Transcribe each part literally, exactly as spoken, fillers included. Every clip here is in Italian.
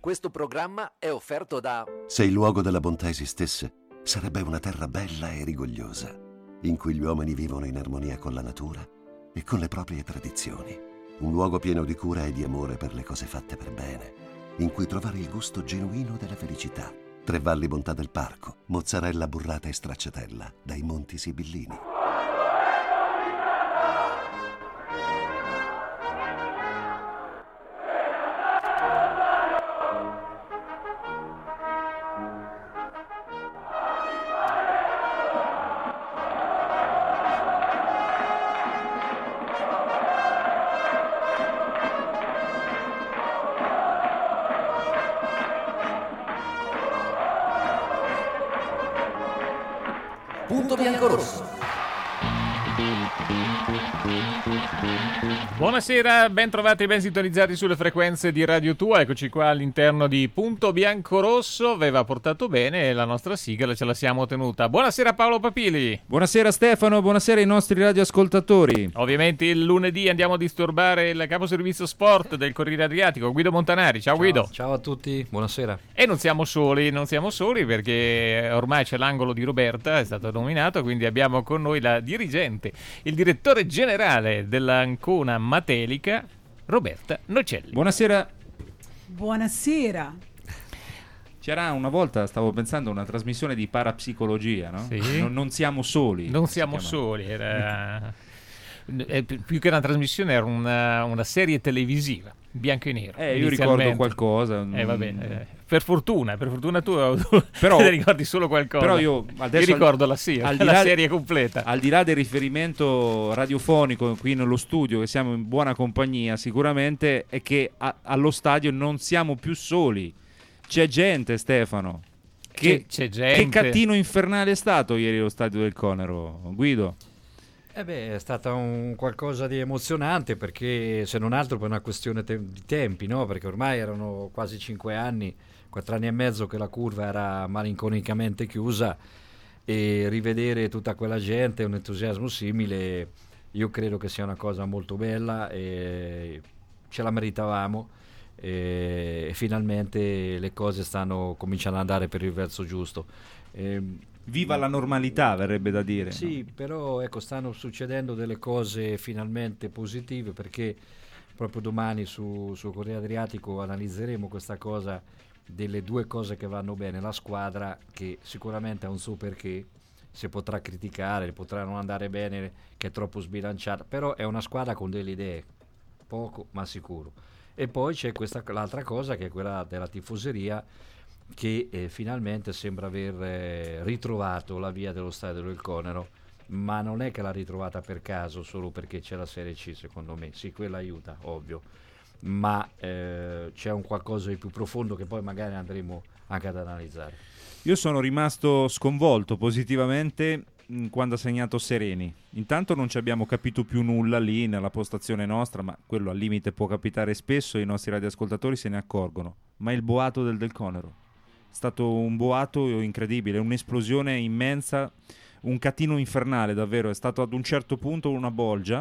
Questo programma è offerto da... Se il luogo della bontà esistesse, sarebbe una terra bella e rigogliosa, in cui gli uomini vivono in armonia con la natura e con le proprie tradizioni. Un luogo pieno di cura e di amore per le cose fatte per bene, in cui trovare il gusto genuino della felicità. Tre Valli Bontà del Parco, mozzarella burrata e stracciatella, dai Monti Sibillini. Punto bianco-rosso. Buonasera, ben trovati e ben sintonizzati sulle frequenze di Radio Tua. Eccoci qua all'interno di Punto Bianco-Rosso. Aveva portato bene la nostra sigla, ce la siamo tenuta. Buonasera Paolo Papili. Buonasera Stefano, buonasera ai nostri radioascoltatori. Ovviamente il lunedì andiamo a disturbare il caposervizio sport del Corriere Adriatico, Guido Montanari. Ciao, ciao Guido. Ciao a tutti, buonasera. E non siamo soli, non siamo soli perché ormai c'è l'angolo di Roberta, è stato nominato, quindi abbiamo con noi la dirigente, il direttore generale dell'Ancona Matelica, Roberta Nocelli. Buonasera. Buonasera. C'era una volta, stavo pensando, una trasmissione di parapsicologia, no? Sì. Non, non siamo soli. Non siamo soli, era... più che una trasmissione era una, una serie televisiva, bianco e nero. Eh, io ricordo qualcosa. Eh, va bene. Eh, per fortuna, per fortuna tu, però, tu te ricordi solo qualcosa. Però io adesso io ricordo la, sì, al la là, serie completa. Al di là del riferimento radiofonico qui nello studio, che siamo in buona compagnia, sicuramente è che a, allo stadio non siamo più soli. C'è gente, Stefano. Che, c'è, c'è gente. Che cattino infernale è stato ieri lo stadio del Conero, Guido? Eh beh, è stata un qualcosa di emozionante, perché se non altro per una questione te- di tempi, no? Perché ormai erano quasi cinque anni, quattro anni e mezzo che la curva era malinconicamente chiusa, e rivedere tutta quella gente, un entusiasmo simile, io credo che sia una cosa molto bella e ce la meritavamo, e finalmente le cose stanno cominciando ad andare per il verso giusto. E, Viva la normalità, verrebbe da dire. Sì, no? Però ecco, stanno succedendo delle cose finalmente positive, perché proprio domani su, su Corriere Adriatico analizzeremo questa cosa, delle due cose che vanno bene. La squadra, che sicuramente ha un suo perché, si potrà criticare, potrà non andare bene, che è troppo sbilanciata, però è una squadra con delle idee, poco ma sicuro. E poi c'è questa, l'altra cosa, che è quella della tifoseria, che eh, finalmente sembra aver eh, ritrovato la via dello stadio del Conero, ma non è che l'ha ritrovata per caso solo perché c'è la Serie C, secondo me. Sì, quella aiuta, ovvio, ma eh, c'è un qualcosa di più profondo che poi magari andremo anche ad analizzare. Io sono rimasto sconvolto positivamente quando ha segnato Sereni. Intanto non ci abbiamo capito più nulla lì nella postazione nostra, ma quello al limite può capitare spesso e i nostri radioascoltatori se ne accorgono. Ma il boato del Del Conero è stato un boato incredibile, un'esplosione immensa, un catino infernale davvero. È stato ad un certo punto una bolgia,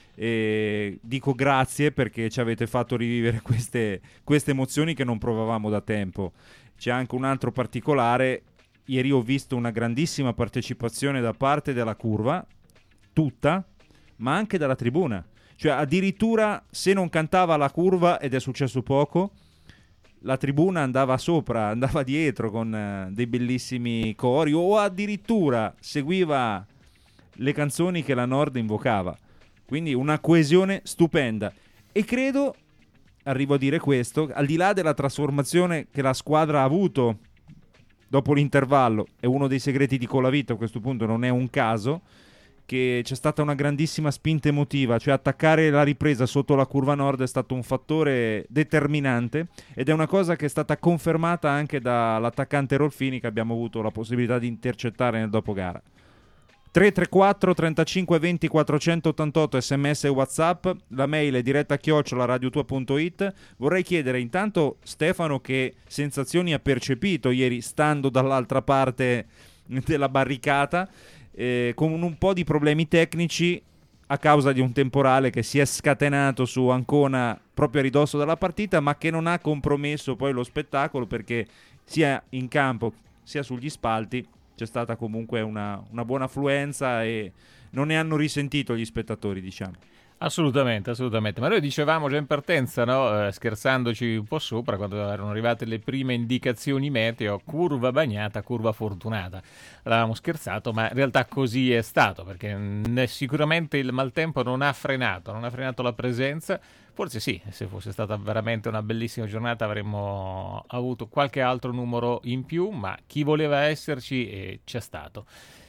e dico grazie perché ci avete fatto rivivere queste, queste emozioni che non provavamo da tempo. C'è anche un altro particolare: ieri ho visto una grandissima partecipazione da parte della curva tutta, ma anche dalla tribuna, cioè addirittura se non cantava la curva, ed è successo poco, la tribuna andava sopra, andava dietro con uh, dei bellissimi cori, o addirittura seguiva le canzoni che la Nord invocava. Quindi una coesione stupenda. E credo, arrivo a dire questo, al di là della trasformazione che la squadra ha avuto dopo l'intervallo, è uno dei segreti di Colavito, a questo punto non è un caso, che c'è stata una grandissima spinta emotiva, cioè attaccare la ripresa sotto la curva nord è stato un fattore determinante, ed è una cosa che è stata confermata anche dall'attaccante Rolfini, che abbiamo avuto la possibilità di intercettare nel dopogara. tre tre quattro trentacinque venti quattrocentottantotto sms e WhatsApp, la mail è diretta chiocciola radiotua punto it. Vorrei chiedere intanto, Stefano, che sensazioni ha percepito ieri stando dall'altra parte della barricata, eh, con un po' di problemi tecnici a causa di un temporale che si è scatenato su Ancona proprio a ridosso della partita, ma che non ha compromesso poi lo spettacolo, perché sia in campo sia sugli spalti c'è stata comunque una, una buona affluenza e non ne hanno risentito gli spettatori, diciamo. Assolutamente, assolutamente. Ma noi dicevamo già in partenza, no? eh, scherzandoci un po' sopra, quando erano arrivate le prime indicazioni meteo, curva bagnata, curva fortunata. L'avevamo scherzato, ma in realtà così è stato, perché mh, sicuramente il maltempo non ha frenato, non ha frenato la presenza. Forse sì, se fosse stata veramente una bellissima giornata avremmo avuto qualche altro numero in più, ma chi voleva esserci eh, c'è stato.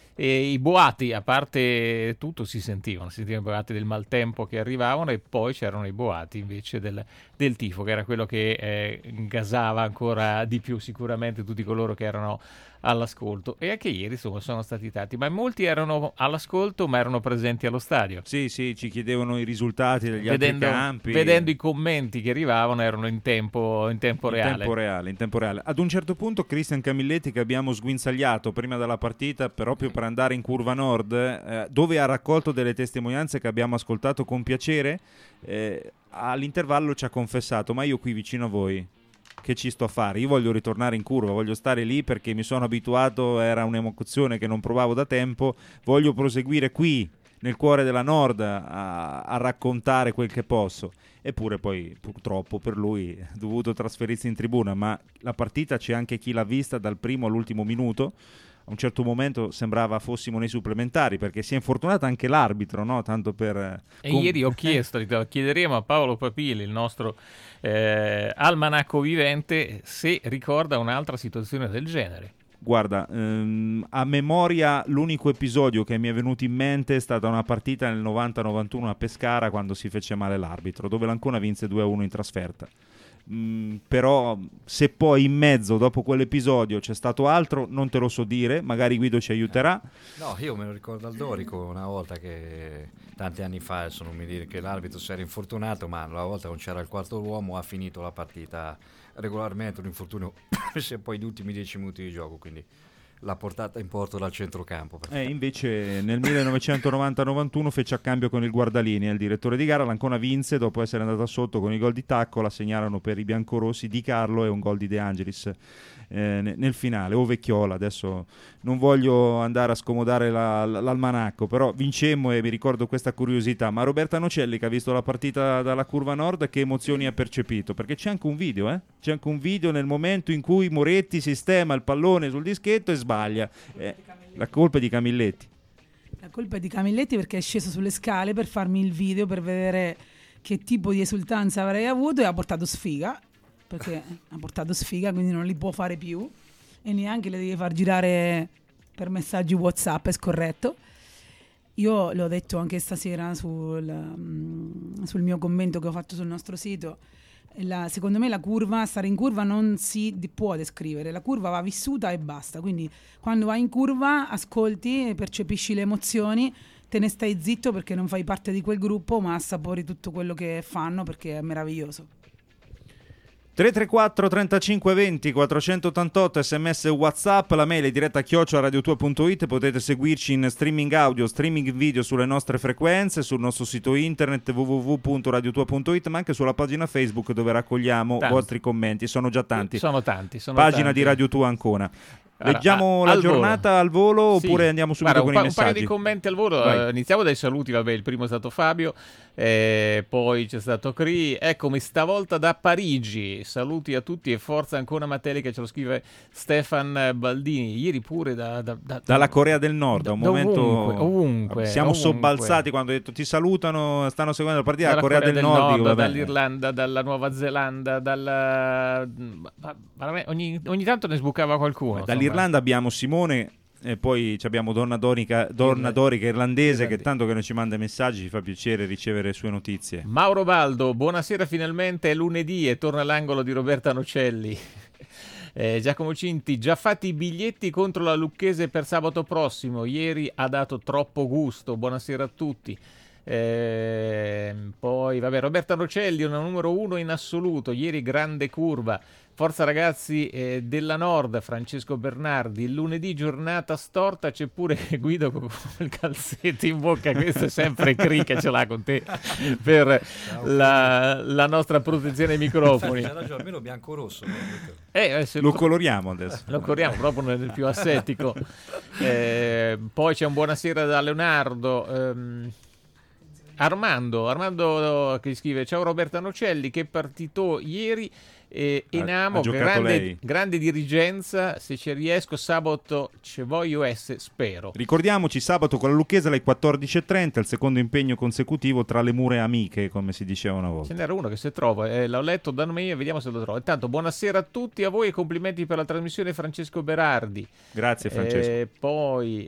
E i boati, a parte tutto, si sentivano, si sentivano i boati del maltempo che arrivavano, e poi c'erano i boati invece del, del tifo, che era quello che eh, gasava ancora di più sicuramente tutti coloro che erano all'ascolto. E anche ieri insomma sono stati tanti, ma molti erano all'ascolto ma erano presenti allo stadio. Sì, sì, ci chiedevano i risultati degli vedendo, altri campi. Vedendo i commenti che arrivavano, erano in tempo, in tempo in reale. tempo reale. In tempo reale. Ad un certo punto Cristian Camilletti, che abbiamo sguinzagliato prima della partita proprio per andare in curva nord, eh, dove ha raccolto delle testimonianze che abbiamo ascoltato con piacere, eh, all'intervallo ci ha confessato: ma io qui vicino a voi che ci sto a fare? Io voglio ritornare in curva, voglio stare lì perché mi sono abituato, era un'emozione che non provavo da tempo, voglio proseguire qui nel cuore della Nord a, a raccontare quel che posso. Eppure poi purtroppo per lui ha dovuto trasferirsi in tribuna, ma la partita c'è anche chi l'ha vista dal primo all'ultimo minuto. A un certo momento sembrava fossimo nei supplementari, perché si è infortunato anche l'arbitro, no? Tanto per... E com- ieri ho chiesto, chiederemo a Paolo Papili, il nostro eh, almanacco vivente, se ricorda un'altra situazione del genere. Guarda, ehm, a memoria l'unico episodio che mi è venuto in mente è stata una partita nel novanta novantuno a Pescara, quando si fece male l'arbitro, dove l'Ancona vinse due a uno in trasferta. Mm, però se poi in mezzo, dopo quell'episodio, c'è stato altro, non te lo so dire, magari Guido ci aiuterà. No, io me lo ricordo al Dorico una volta, che tanti anni fa, adesso non mi dire che l'arbitro si era infortunato, ma una volta non c'era il quarto uomo, ha finito la partita regolarmente, un infortunio e poi gli ultimi dieci minuti di gioco, quindi l'ha portata in porto dal centrocampo. Eh, invece nel millenovecentonovanta novantuno fece a cambio con il Guardalini, il direttore di gara. L'Ancona vinse dopo essere andata sotto con i gol di Tacco, la segnarono per i biancorossi Di Carlo e un gol di De Angelis eh, nel finale, o Vecchiola. Adesso non voglio andare a scomodare la, l'almanacco, però vincemmo e mi ricordo questa curiosità. Ma Roberta Nocelli, che ha visto la partita dalla curva nord, che emozioni ha percepito? Perché c'è anche un video, eh? C'è anche un video nel momento in cui Moretti sistema il pallone sul dischetto e sbaglia. Eh, la colpa è di Camilletti. La colpa è di Camilletti, perché è sceso sulle scale per farmi il video per vedere che tipo di esultanza avrei avuto, e ha portato sfiga, perché ha portato sfiga, quindi non li può fare più e neanche le devi far girare per messaggi WhatsApp, è scorretto. Io l'ho detto anche stasera sul, sul mio commento che ho fatto sul nostro sito. La, secondo me la curva, stare in curva non si può descrivere, la curva va vissuta e basta, quindi quando vai in curva ascolti, percepisci le emozioni, te ne stai zitto perché non fai parte di quel gruppo, ma assapori tutto quello che fanno, perché è meraviglioso. tre tre quattro trentacinque venti quattrocentottantotto sms WhatsApp, la mail è diretta chiocciola radio due punto it. Potete seguirci in streaming audio, streaming video sulle nostre frequenze, sul nostro sito internet w w w punto radio due punto it, ma anche sulla pagina Facebook, dove raccogliamo tanti. vostri commenti. Sono già tanti. Sono tanti. Sono Pagina tanti. di Radio due Ancona. Leggiamo Allora, la giornata volo. al volo, Sì. oppure andiamo subito Guarda, con un i pa- messaggi? Un paio di commenti al volo. Uh, iniziamo dai saluti. Vabbè, il primo è stato Fabio, eh, poi c'è stato Cri. Eccomi stavolta da Parigi. Saluti a tutti e forza Ancona Matelica, ce lo scrive Stefan Baldini. Ieri pure da, da, da, dalla Corea del Nord, da, un momento ovunque, ovunque, siamo ovunque. sobbalzati quando ho detto ti salutano, stanno seguendo la partita dalla Corea, Corea del, del Nord, Nord, dico, dall'Irlanda, dalla Nuova Zelanda, dalla... ogni, ogni tanto ne sbucava qualcuno. Dall'Irlanda abbiamo Simone. E poi abbiamo Donna Dorica, Donna Dorica irlandese, irlandese, che tanto che non ci manda messaggi, ci fa piacere ricevere sue notizie. Mauro Baldo, buonasera, finalmente è lunedì e torna all'angolo di Roberta Nocelli. Eh, Giacomo Cinti, già fatti i biglietti contro la Lucchese per sabato prossimo, ieri ha dato troppo gusto, buonasera a tutti. Eh, poi vabbè, Roberta Nocelli, una numero uno in assoluto, ieri grande curva. Forza ragazzi eh, della Nord, Francesco Bernardi, il lunedì giornata storta, c'è pure Guido con il calzetto in bocca, questo è sempre Cri che ce l'ha con te per la, la nostra protezione ai microfoni. C'è ragione, almeno bianco-rosso. Eh, se Lo coloriamo adesso. Lo coloriamo proprio nel più assettico. Eh, poi c'è un buonasera da Leonardo. Ehm, Armando, Armando che scrive: ciao Roberta Nocelli, che partito ieri. E Enamo, grande, grande dirigenza, se ci riesco sabato ci voglio essere, spero. Ricordiamoci, sabato con la Lucchese alle quattordici e trenta, il secondo impegno consecutivo tra le mura amiche, come si diceva una volta. Ce n'era uno che se trova, eh, l'ho letto da me, vediamo se lo trovo. Intanto buonasera a tutti, a voi e complimenti per la trasmissione, Francesco Berardi. Grazie Francesco. Eh, poi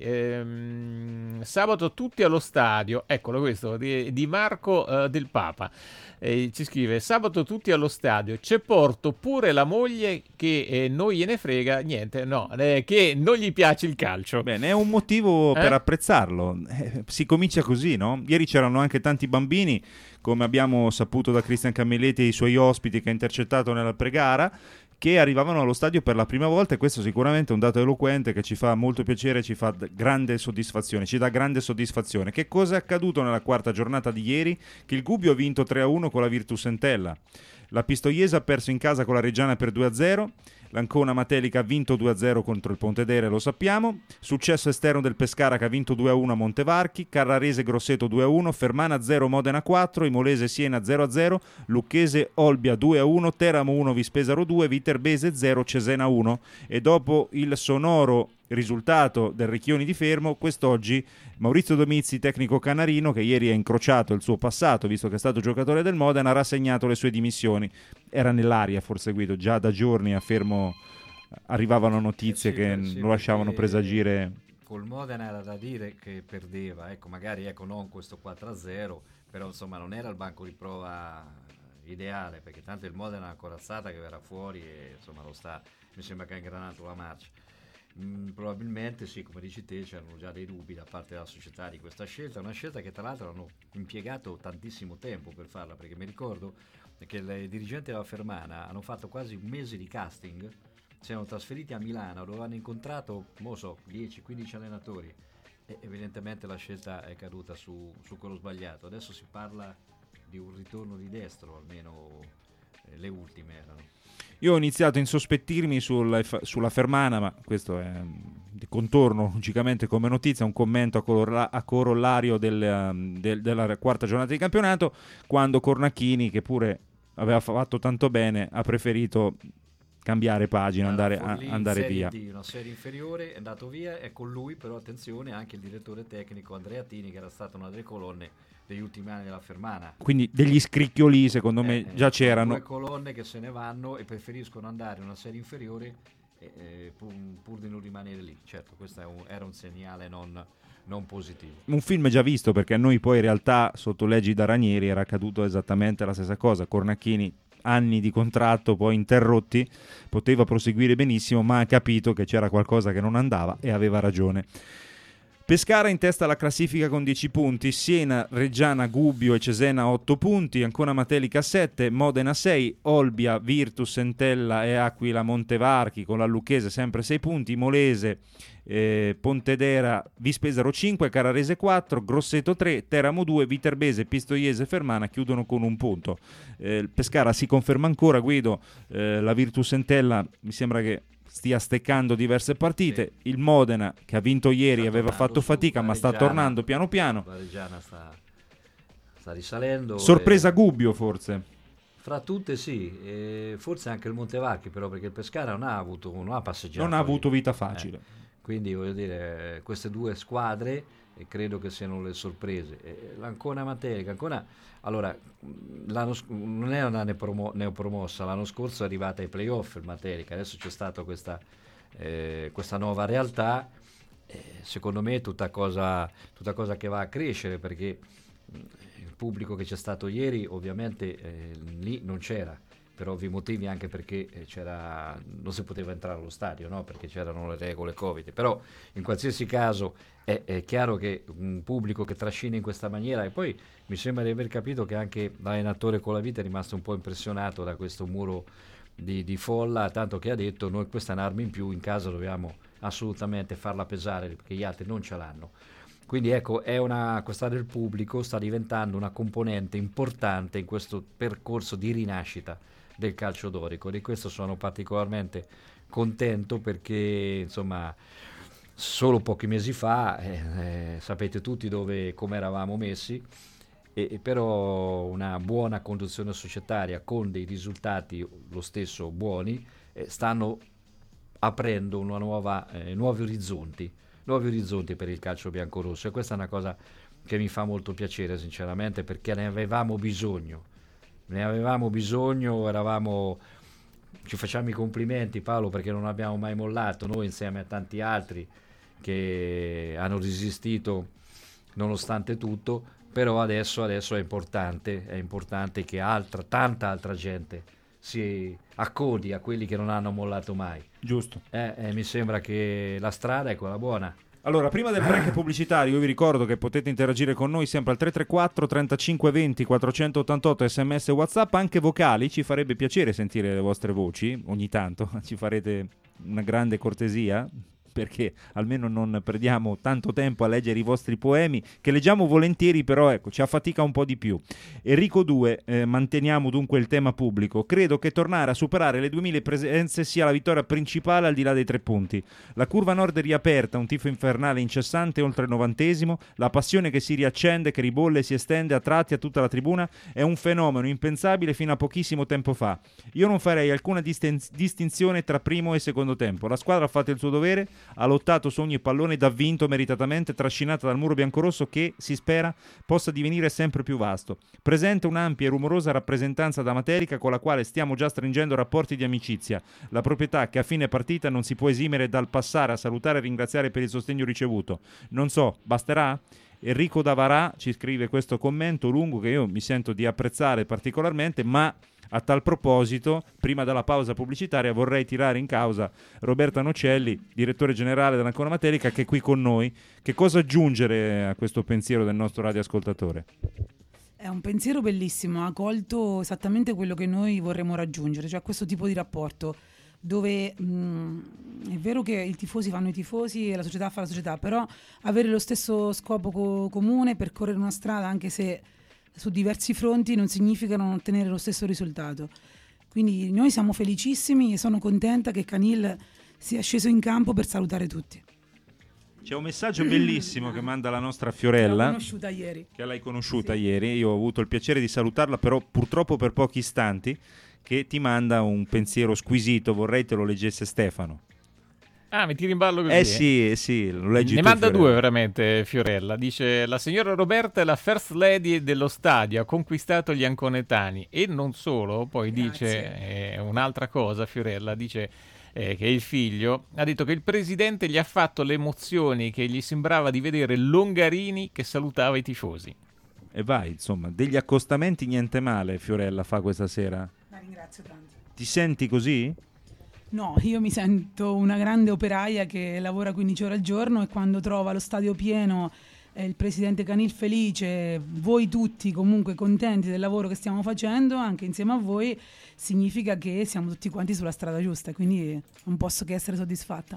ehm, sabato tutti allo stadio, eccolo questo, di, di Marco eh, del Papa. Eh, ci scrive: sabato tutti allo stadio, c'è porto pure la moglie che eh, non gliene frega niente, no, eh, che non gli piace il calcio. Bene, è un motivo eh? per apprezzarlo, eh, si comincia così, no? Ieri c'erano anche tanti bambini, come abbiamo saputo da Cristian Camilletti e i suoi ospiti che ha intercettato nella pregara, che arrivavano allo stadio per la prima volta, e questo sicuramente è un dato eloquente che ci fa molto piacere, ci fa grande soddisfazione, ci dà grande soddisfazione. Che cosa è accaduto nella quarta giornata di ieri? Che il Gubbio ha vinto tre a uno con la Virtus Entella, la Pistoiese ha perso in casa con la Reggiana per due a zero, l'Ancona Matelica ha vinto due a zero contro il Pontedere, lo sappiamo, successo esterno del Pescara che ha vinto due a uno a Montevarchi, Carrarese Grosseto due a uno, Fermana zero Modena quattro, Imolese Siena zero a zero, Lucchese Olbia due a uno, Teramo uno Vispesaro due, Viterbese zero Cesena uno. E dopo il sonoro risultato del Recchioni di Fermo, quest'oggi Maurizio Domizzi, tecnico canarino, che ieri ha incrociato il suo passato, visto che è stato giocatore del Modena, ha rassegnato le sue dimissioni. Era nell'aria, forse Guido, già da giorni a Fermo arrivavano notizie sì, che sì, lo lasciavano presagire. Col Modena era da dire che perdeva, ecco, magari ecco non questo quattro a zero, però insomma non era il banco di prova ideale, perché tanto il Modena ha una corazzata che verrà fuori e insomma lo sta, mi sembra che ha ingranato la marcia. Mm, probabilmente sì, come dici te, c'erano già dei dubbi da parte della società di questa scelta, una scelta che tra l'altro hanno impiegato tantissimo tempo per farla, perché mi ricordo che i dirigenti della Fermana hanno fatto quasi un mese di casting, si erano trasferiti a Milano dove hanno incontrato, non so, dieci quindici allenatori, e evidentemente la scelta è caduta su, su quello sbagliato. Adesso si parla di un ritorno di destro, almeno eh, le ultime erano. Io ho iniziato a insospettirmi sulla, sulla Fermana, ma questo è di contorno logicamente come notizia, un commento a, corolla, a corollario del, del, della quarta giornata di campionato, quando Cornacchini, che pure aveva fatto tanto bene, ha preferito cambiare pagina, andare, a, andare via. D, una serie inferiore, è andato via, è con lui, però attenzione anche il direttore tecnico Andrea Tini, che era stato una delle colonne degli ultimi anni della Fermana. Quindi degli scricchioli secondo me eh, già eh, c'erano. Due colonne che se ne vanno e preferiscono andare in una serie inferiore eh, eh, pur, pur di non rimanere lì. Certo, questo è un, era un segnale non, non positivo. Un film già visto, perché a noi poi in realtà sotto leggi da Ranieri era accaduto esattamente la stessa cosa. Cornacchini, anni di contratto poi interrotti, poteva proseguire benissimo, ma ha capito che c'era qualcosa che non andava e aveva ragione. Pescara in testa alla classifica con dieci punti, Siena, Reggiana, Gubbio e Cesena otto punti, Ancona Matelica sette, Modena sei, Olbia, Virtus, Entella e Aquila Montevarchi con la Lucchese sempre sei punti, Molese, eh, Pontedera, Vispesaro cinque, Carrarese quattro, Grosseto tre, Teramo due, Viterbese, Pistoiese e Fermana chiudono con un punto. Eh, Pescara si conferma ancora, Guido, eh, la Virtus Entella mi sembra che stia steccando diverse partite, sì. Il Modena che ha vinto ieri aveva fatto fatica ma sta tornando piano piano, la Reggiana sta, sta risalendo, sorpresa e... Gubbio forse fra tutte sì, e forse anche il Montevarchi, però perché il Pescara non ha avuto non ha passeggiato, non ha avuto vita facile, eh. Quindi voglio dire, queste due squadre e credo che siano le sorprese. E l'Ancona Matelica, Ancona, allora l'anno, non è una neopromo, neopromossa, l'anno scorso è arrivata ai playoff il Matelica, adesso c'è stata questa, eh, questa nuova realtà, eh, secondo me è tutta cosa, tutta cosa che va a crescere, perché il pubblico che c'è stato ieri ovviamente eh, lì non c'era, per ovvi motivi, anche perché eh, c'era, non si poteva entrare allo stadio, no? Perché c'erano le regole Covid, però in qualsiasi caso è, è chiaro che un pubblico che trascina in questa maniera, e poi mi sembra di aver capito che anche l'allenatore Colavita è rimasto un po' impressionato da questo muro di, di folla, tanto che ha detto: noi questa è un'arma in più, in casa dobbiamo assolutamente farla pesare perché gli altri non ce l'hanno. Quindi ecco, è una, questa del pubblico sta diventando una componente importante in questo percorso di rinascita del calcio dorico. Di questo sono particolarmente contento, perché insomma solo pochi mesi fa eh, eh, sapete tutti dove, come eravamo messi, e, e però una buona conduzione societaria con dei risultati lo stesso buoni eh, stanno aprendo una nuova, eh, nuovi orizzonti nuovi orizzonti per il calcio biancorosso, e questa è una cosa che mi fa molto piacere sinceramente, perché ne avevamo bisogno ne avevamo bisogno eravamo ci facciamo i complimenti, Paolo, perché non abbiamo mai mollato, noi insieme a tanti altri che hanno resistito nonostante tutto, però adesso, adesso è importante è importante che altra, tanta altra gente si accodi a quelli che non hanno mollato mai. Giusto. Eh, eh, mi sembra che la strada è quella buona. Allora, prima del break pubblicitario, io vi ricordo che potete interagire con noi sempre al tre tre quattro trentacinque venti quattrocentottantotto, sms e WhatsApp, anche vocali. Ci farebbe piacere sentire le vostre voci ogni tanto, ci farete una grande cortesia, perché almeno non perdiamo tanto tempo a leggere i vostri poemi, che leggiamo volentieri, però ecco, ci affatica un po' di più. Enrico due, eh, manteniamo dunque il tema pubblico. Credo che tornare a superare le duemila presenze sia la vittoria principale al di là dei tre punti. La curva nord è riaperta, un tifo infernale incessante oltre il novantesimo, la passione che si riaccende, che ribolle e si estende a tratti a tutta la tribuna è un fenomeno impensabile fino a pochissimo tempo fa. Io non farei alcuna distin- distinzione tra primo e secondo tempo. La squadra ha fatto il suo dovere, ha lottato su ogni pallone ed ha vinto meritatamente, trascinata dal muro biancorosso che, si spera, possa divenire sempre più vasto. Presente un'ampia e rumorosa rappresentanza da Materica con la quale stiamo già stringendo rapporti di amicizia. La proprietà che a fine partita non si può esimere dal passare a salutare e ringraziare per il sostegno ricevuto. Non so, basterà? Enrico Davarà ci scrive questo commento lungo che io mi sento di apprezzare particolarmente, ma a tal proposito, prima della pausa pubblicitaria, vorrei tirare in causa Roberta Nocelli, direttore generale dell'Ancona Materica, che è qui con noi. Che cosa aggiungere a questo pensiero del nostro radioascoltatore? È un pensiero bellissimo, ha colto esattamente quello che noi vorremmo raggiungere, cioè questo tipo di rapporto dove mh, è vero che i tifosi fanno i tifosi e la società fa la società, però avere lo stesso scopo co- comune, percorrere una strada anche se su diversi fronti non significa non ottenere lo stesso risultato. Quindi noi siamo felicissimi e sono contenta che Canil sia sceso in campo per salutare tutti. C'è un messaggio bellissimo che manda la nostra Fiorella, l'ho conosciuta ieri. Che l'hai conosciuta Sì. ieri. Io ho avuto il piacere di salutarla, però purtroppo per pochi istanti, che ti manda un pensiero squisito. Vorrei te lo leggesse Stefano. Ah, mi tiri in ballo così? Eh sì, eh sì, lo leggi Ne tu, manda Fiorella. due veramente Fiorella. Dice: la signora Roberta è la first lady dello stadio, ha conquistato gli anconetani. E non solo, poi Grazie. dice eh, un'altra cosa Fiorella, dice eh, che il figlio ha detto che il presidente gli ha fatto le emozioni che gli sembrava di vedere Longarini che salutava i tifosi. E vai, insomma, degli accostamenti niente male Fiorella fa questa sera. La ringrazio tanto. Ti senti così? No, io mi sento una grande operaia che lavora quindici ore al giorno e quando trova lo stadio pieno, eh, il presidente Canil felice, voi tutti comunque contenti del lavoro che stiamo facendo, anche insieme a voi, significa che siamo tutti quanti sulla strada giusta, quindi non posso che essere soddisfatta.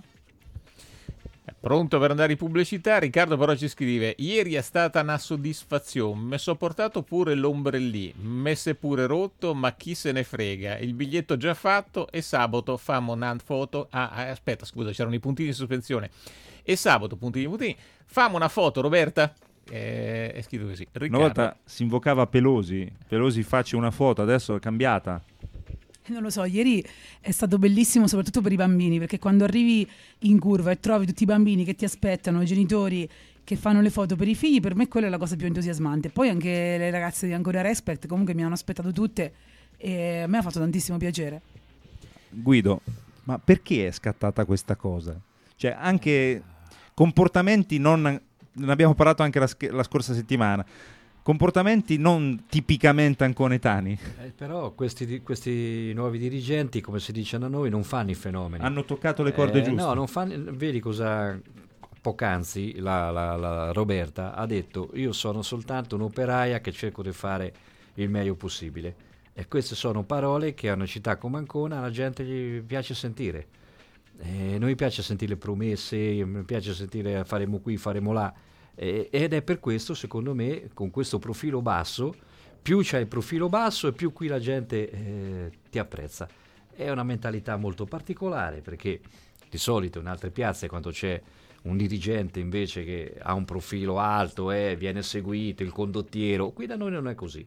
Pronto per andare in pubblicità? Riccardo però ci scrive: ieri è stata una soddisfazione, mi so portato pure l'ombrellì, me si è pure rotto, ma chi se ne frega, il biglietto già fatto e sabato famo una foto. Ah, aspetta, scusa, c'erano i puntini di sospensione. E sabato, puntini puntini, famo una foto, Roberta? Eh, è scritto così. Riccardo. Una volta si invocava Pelosi, Pelosi facci una foto, adesso è cambiata. Non lo so, ieri è stato bellissimo soprattutto per i bambini, perché quando arrivi in curva e trovi tutti i bambini che ti aspettano, i genitori che fanno le foto per i figli, per me quella è la cosa più entusiasmante. Poi anche le ragazze di Ancora Respect comunque mi hanno aspettato tutte e a me ha fatto tantissimo piacere. Guido, ma perché è scattata questa cosa? Cioè anche comportamenti non... ne abbiamo parlato anche la, la scorsa settimana. comportamenti non tipicamente anconetani. Eh, però questi, di- questi nuovi dirigenti, come si dice da noi, non fanno i fenomeni. Hanno toccato le corde Eh, giuste. No, non fanno. Vedi cosa poc'anzi la, la- la Roberta ha detto: io sono soltanto un'operaia che cerco di fare il meglio possibile. E queste sono parole che a una città come Ancona la gente gli piace sentire. Eh, noi piace sentire le promesse, mi piace sentire faremo qui, faremo là. Eh, ed è per questo, secondo me, con questo profilo basso, più c'è il profilo basso e più qui la gente eh, ti apprezza. È una mentalità molto particolare, perché di solito in altre piazze, quando c'è un dirigente invece che ha un profilo alto e eh, viene seguito, il condottiero, qui da noi non è così.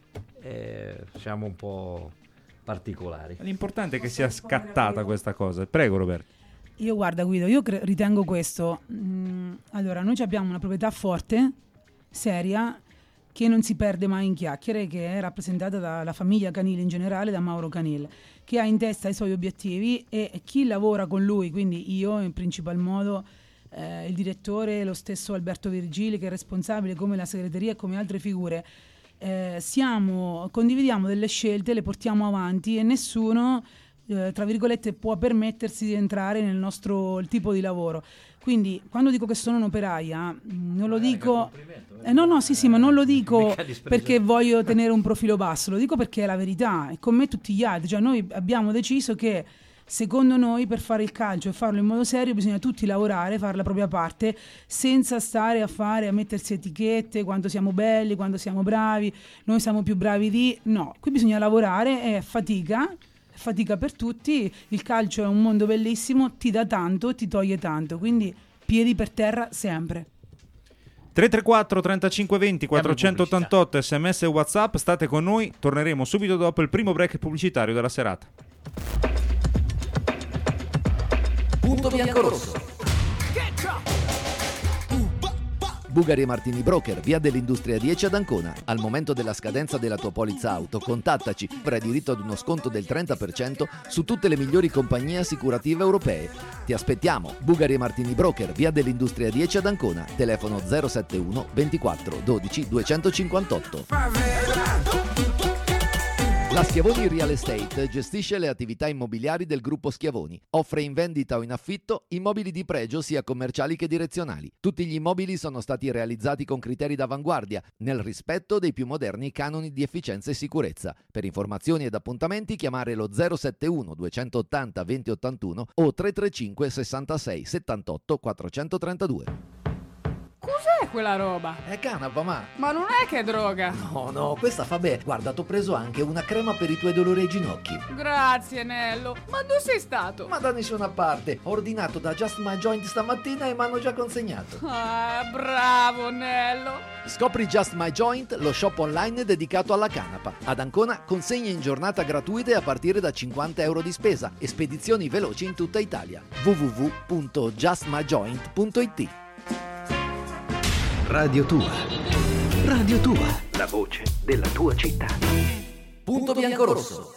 Eh, siamo un po' particolari. L'importante è che sia scattata questa cosa. Prego, Roberto. Io guarda Guido, io cre- ritengo questo. Mm, allora, noi abbiamo una proprietà forte, seria, che non si perde mai in chiacchiere, che è rappresentata dalla famiglia Canil in generale, da Mauro Canil, che ha in testa i suoi obiettivi, e chi lavora con lui, quindi io in principal modo, eh, il direttore, lo stesso Alberto Virgili che è responsabile, come la segreteria e come altre figure, eh, siamo, condividiamo delle scelte, le portiamo avanti e nessuno eh, tra virgolette può permettersi di entrare nel nostro il tipo di lavoro. Quindi quando dico che sono un'operaia mh, non lo dico eh, no no sì sì ma non lo dico perché voglio tenere un profilo basso, lo dico perché è la verità, e con me tutti gli altri, cioè noi abbiamo deciso che secondo noi per fare il calcio e farlo in modo serio bisogna tutti lavorare, fare la propria parte senza stare a fare a mettersi etichette, quanto siamo belli, quando siamo bravi, noi siamo più bravi di no, qui bisogna lavorare, è fatica fatica per tutti, il calcio è un mondo bellissimo, ti dà tanto, ti toglie tanto, quindi piedi per terra sempre. tre tre quattro trentacinque venti quattrocentottantotto sms e WhatsApp, state con noi, torneremo subito dopo il primo break pubblicitario della serata. Punto biancorosso. Bugari e Martini Broker, via dell'Industria dieci ad Ancona. Al momento della scadenza della tua polizza auto, contattaci, avrai diritto ad uno sconto del trenta per cento su tutte le migliori compagnie assicurative europee. Ti aspettiamo, Bugari e Martini Broker, via dell'Industria dieci ad Ancona, telefono zero sette uno ventiquattro dodici duecentocinquantotto. La Schiavoni Real Estate gestisce le attività immobiliari del gruppo Schiavoni. Offre in vendita o in affitto immobili di pregio sia commerciali che direzionali. Tutti gli immobili sono stati realizzati con criteri d'avanguardia, nel rispetto dei più moderni canoni di efficienza e sicurezza. Per informazioni ed appuntamenti chiamare lo zero sette uno duecentottanta venti ottantuno o tre tre cinque sessantasei settantotto quattrocentotrentadue. Cos'è quella roba? È canapa, ma... Ma non è che è droga. No, no, questa fa bene. Guarda, t'ho preso anche una crema per i tuoi dolori ai ginocchi. Grazie, Nello. Ma dove sei stato? Ma da nessuna parte. Ho ordinato da Just My Joint stamattina e mi hanno già consegnato. Ah, bravo, Nello. Scopri Just My Joint, lo shop online dedicato alla canapa. Ad Ancona consegne in giornata gratuite a partire da cinquanta euro di spesa e spedizioni veloci in tutta Italia. w w w punto just my joint punto i t. Radio Tua. Radio Tua. La voce della tua città. Punto biancorosso.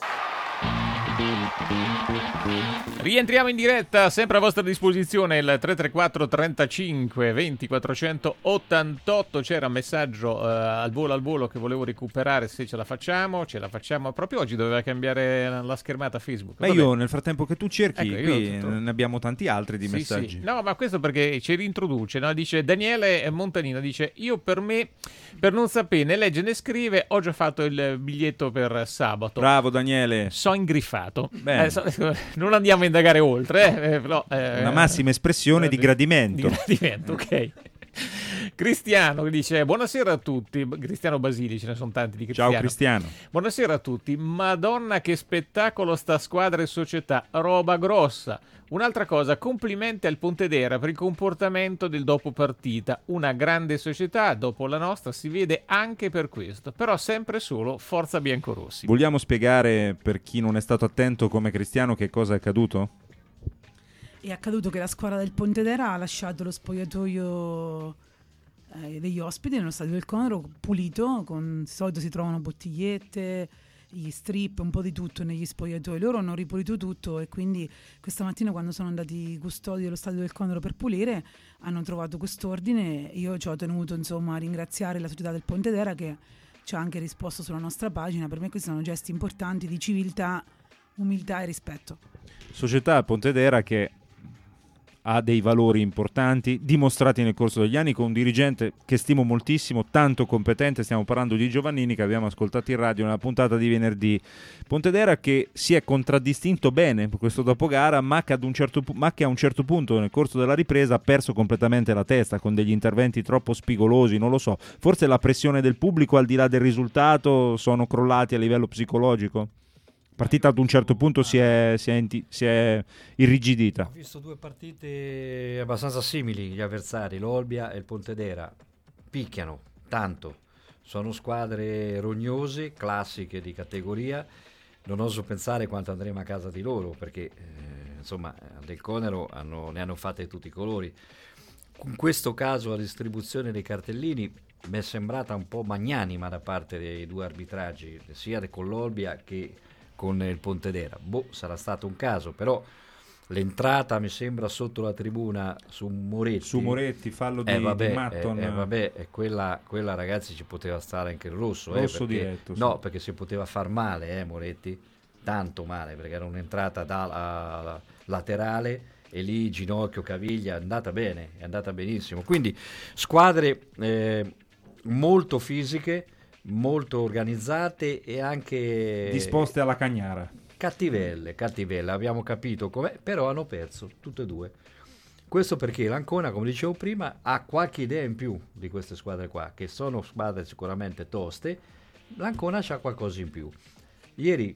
Rientriamo in diretta, sempre a vostra disposizione il tre tre quattro trentacinque venti quattrocentottantotto. C'era un messaggio uh, al volo al volo che volevo recuperare, se ce la facciamo, ce la facciamo proprio oggi, doveva cambiare la schermata Facebook. Beh, Vabbè. io nel frattempo che tu cerchi, Ecco, qui tutto... ne abbiamo tanti altri di sì, messaggi. Sì. No, ma questo perché ci rintroduce, no? Dice Daniele Montanino, dice io per me, per non sapere né legge né scrive, ho già fatto il biglietto per sabato. Bravo Daniele. So ingriffato. Bene. Eh, so, non andiamo a indagare oltre, eh, eh, però, eh, una massima espressione eh, di gradimento. Di gradimento, ok. Cristiano dice buonasera a tutti. Cristiano Basili, ce ne sono tanti di Cristiano. Ciao Cristiano. Buonasera a tutti. Madonna che spettacolo sta squadra e società, roba grossa. Un'altra cosa, complimenti al Pontedera per il comportamento del dopo partita. Una grande società, dopo la nostra, si vede anche per questo. Però sempre solo forza biancorossi. Vogliamo spiegare per chi non è stato attento come Cristiano che cosa è accaduto? È accaduto che la squadra del Pontedera ha lasciato lo spogliatoio eh, degli ospiti nello stadio del Conero pulito, con di solito si trovano bottigliette gli strip, un po' di tutto negli spogliatoi. Loro hanno ripulito tutto e quindi questa mattina quando sono andati i custodi dello Stadio del Condoro per pulire hanno trovato quest'ordine. Io ci ho tenuto insomma a ringraziare la società del Pontedera che ci ha anche risposto sulla nostra pagina. Per me questi sono gesti importanti di civiltà, umiltà e rispetto. Società Pontedera che ha dei valori importanti dimostrati nel corso degli anni, con un dirigente che stimo moltissimo, tanto competente. Stiamo parlando di Giovannini, che abbiamo ascoltato in radio nella puntata di venerdì. Pontedera che si è contraddistinto bene per questo dopogara, ma che, ad un certo pu- ma che a un certo punto nel corso della ripresa ha perso completamente la testa con degli interventi troppo spigolosi. Non lo so, forse la pressione del pubblico al di là del risultato sono crollati a livello psicologico. Partita ad un certo punto si è, si è, inti- si è irrigidita. Ho visto due partite abbastanza simili, gli avversari, l'Olbia e il Pontedera. Picchiano tanto, sono squadre rognose, classiche di categoria. Non oso pensare quanto andremo a casa di loro, perché eh, insomma del Conero hanno, ne hanno fatte tutti i colori. In questo caso la distribuzione dei cartellini mi è sembrata un po' magnanima da parte dei due arbitraggi, sia con l'Olbia che con il Pontedera. Boh, sarà stato un caso, però l'entrata mi sembra sotto la tribuna su Moretti. Su Moretti, fallo di, eh, vabbè, di Matton. Eh, eh, vabbè, e quella, quella ragazzi ci poteva stare anche il rosso. Rosso eh, perché, diretto. Sì. No, perché si poteva far male, eh, Moretti, tanto male, perché era un'entrata da a, a, laterale e lì ginocchio, caviglia, è andata bene, è andata benissimo. Quindi squadre eh, molto fisiche, molto organizzate e anche disposte alla cagnara. Cattivelle, cattivelle, abbiamo capito com'è, però hanno perso tutte e due. Questo perché l'Ancona, come dicevo prima, ha qualche idea in più di queste squadre qua, che sono squadre sicuramente toste. L'Ancona c'ha qualcosa in più. Ieri,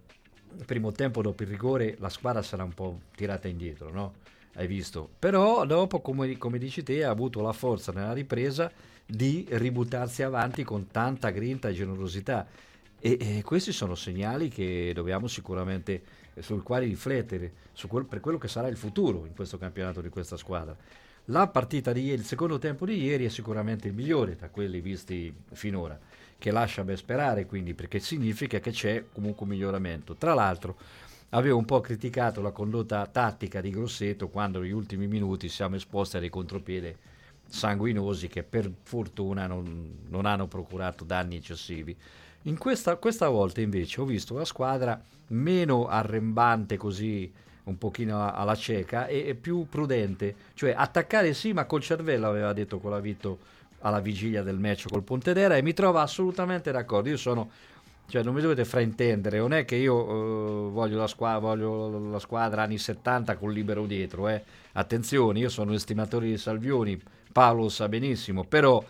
il primo tempo dopo il rigore, la squadra sarà un po' tirata indietro, no? Hai visto? Però dopo, come, come dici te, ha avuto la forza nella ripresa di ributtarsi avanti con tanta grinta e generosità e, e questi sono segnali che dobbiamo sicuramente sul quali riflettere su quel, per quello che sarà il futuro in questo campionato di questa squadra. La partita di ieri, il secondo tempo di ieri è sicuramente il migliore tra quelli visti finora, che lascia ben sperare, quindi, perché significa che c'è comunque un miglioramento. Tra l'altro avevo un po' criticato la condotta tattica di Grosseto quando negli ultimi minuti siamo esposti a dei contropiede sanguinosi che per fortuna non, non hanno procurato danni eccessivi. In questa, questa volta invece ho visto una squadra meno arrembante, così un pochino alla cieca, e, e più prudente, cioè attaccare sì ma col cervello, aveva detto Colavito alla vigilia del match col Pontedera, e mi trovo assolutamente d'accordo. Io sono, cioè non mi dovete fraintendere, non è che io uh, voglio, la squadra, voglio la squadra anni settanta con libero dietro, eh. Attenzione, io sono un estimatore di Salvioni, Paolo lo sa benissimo, però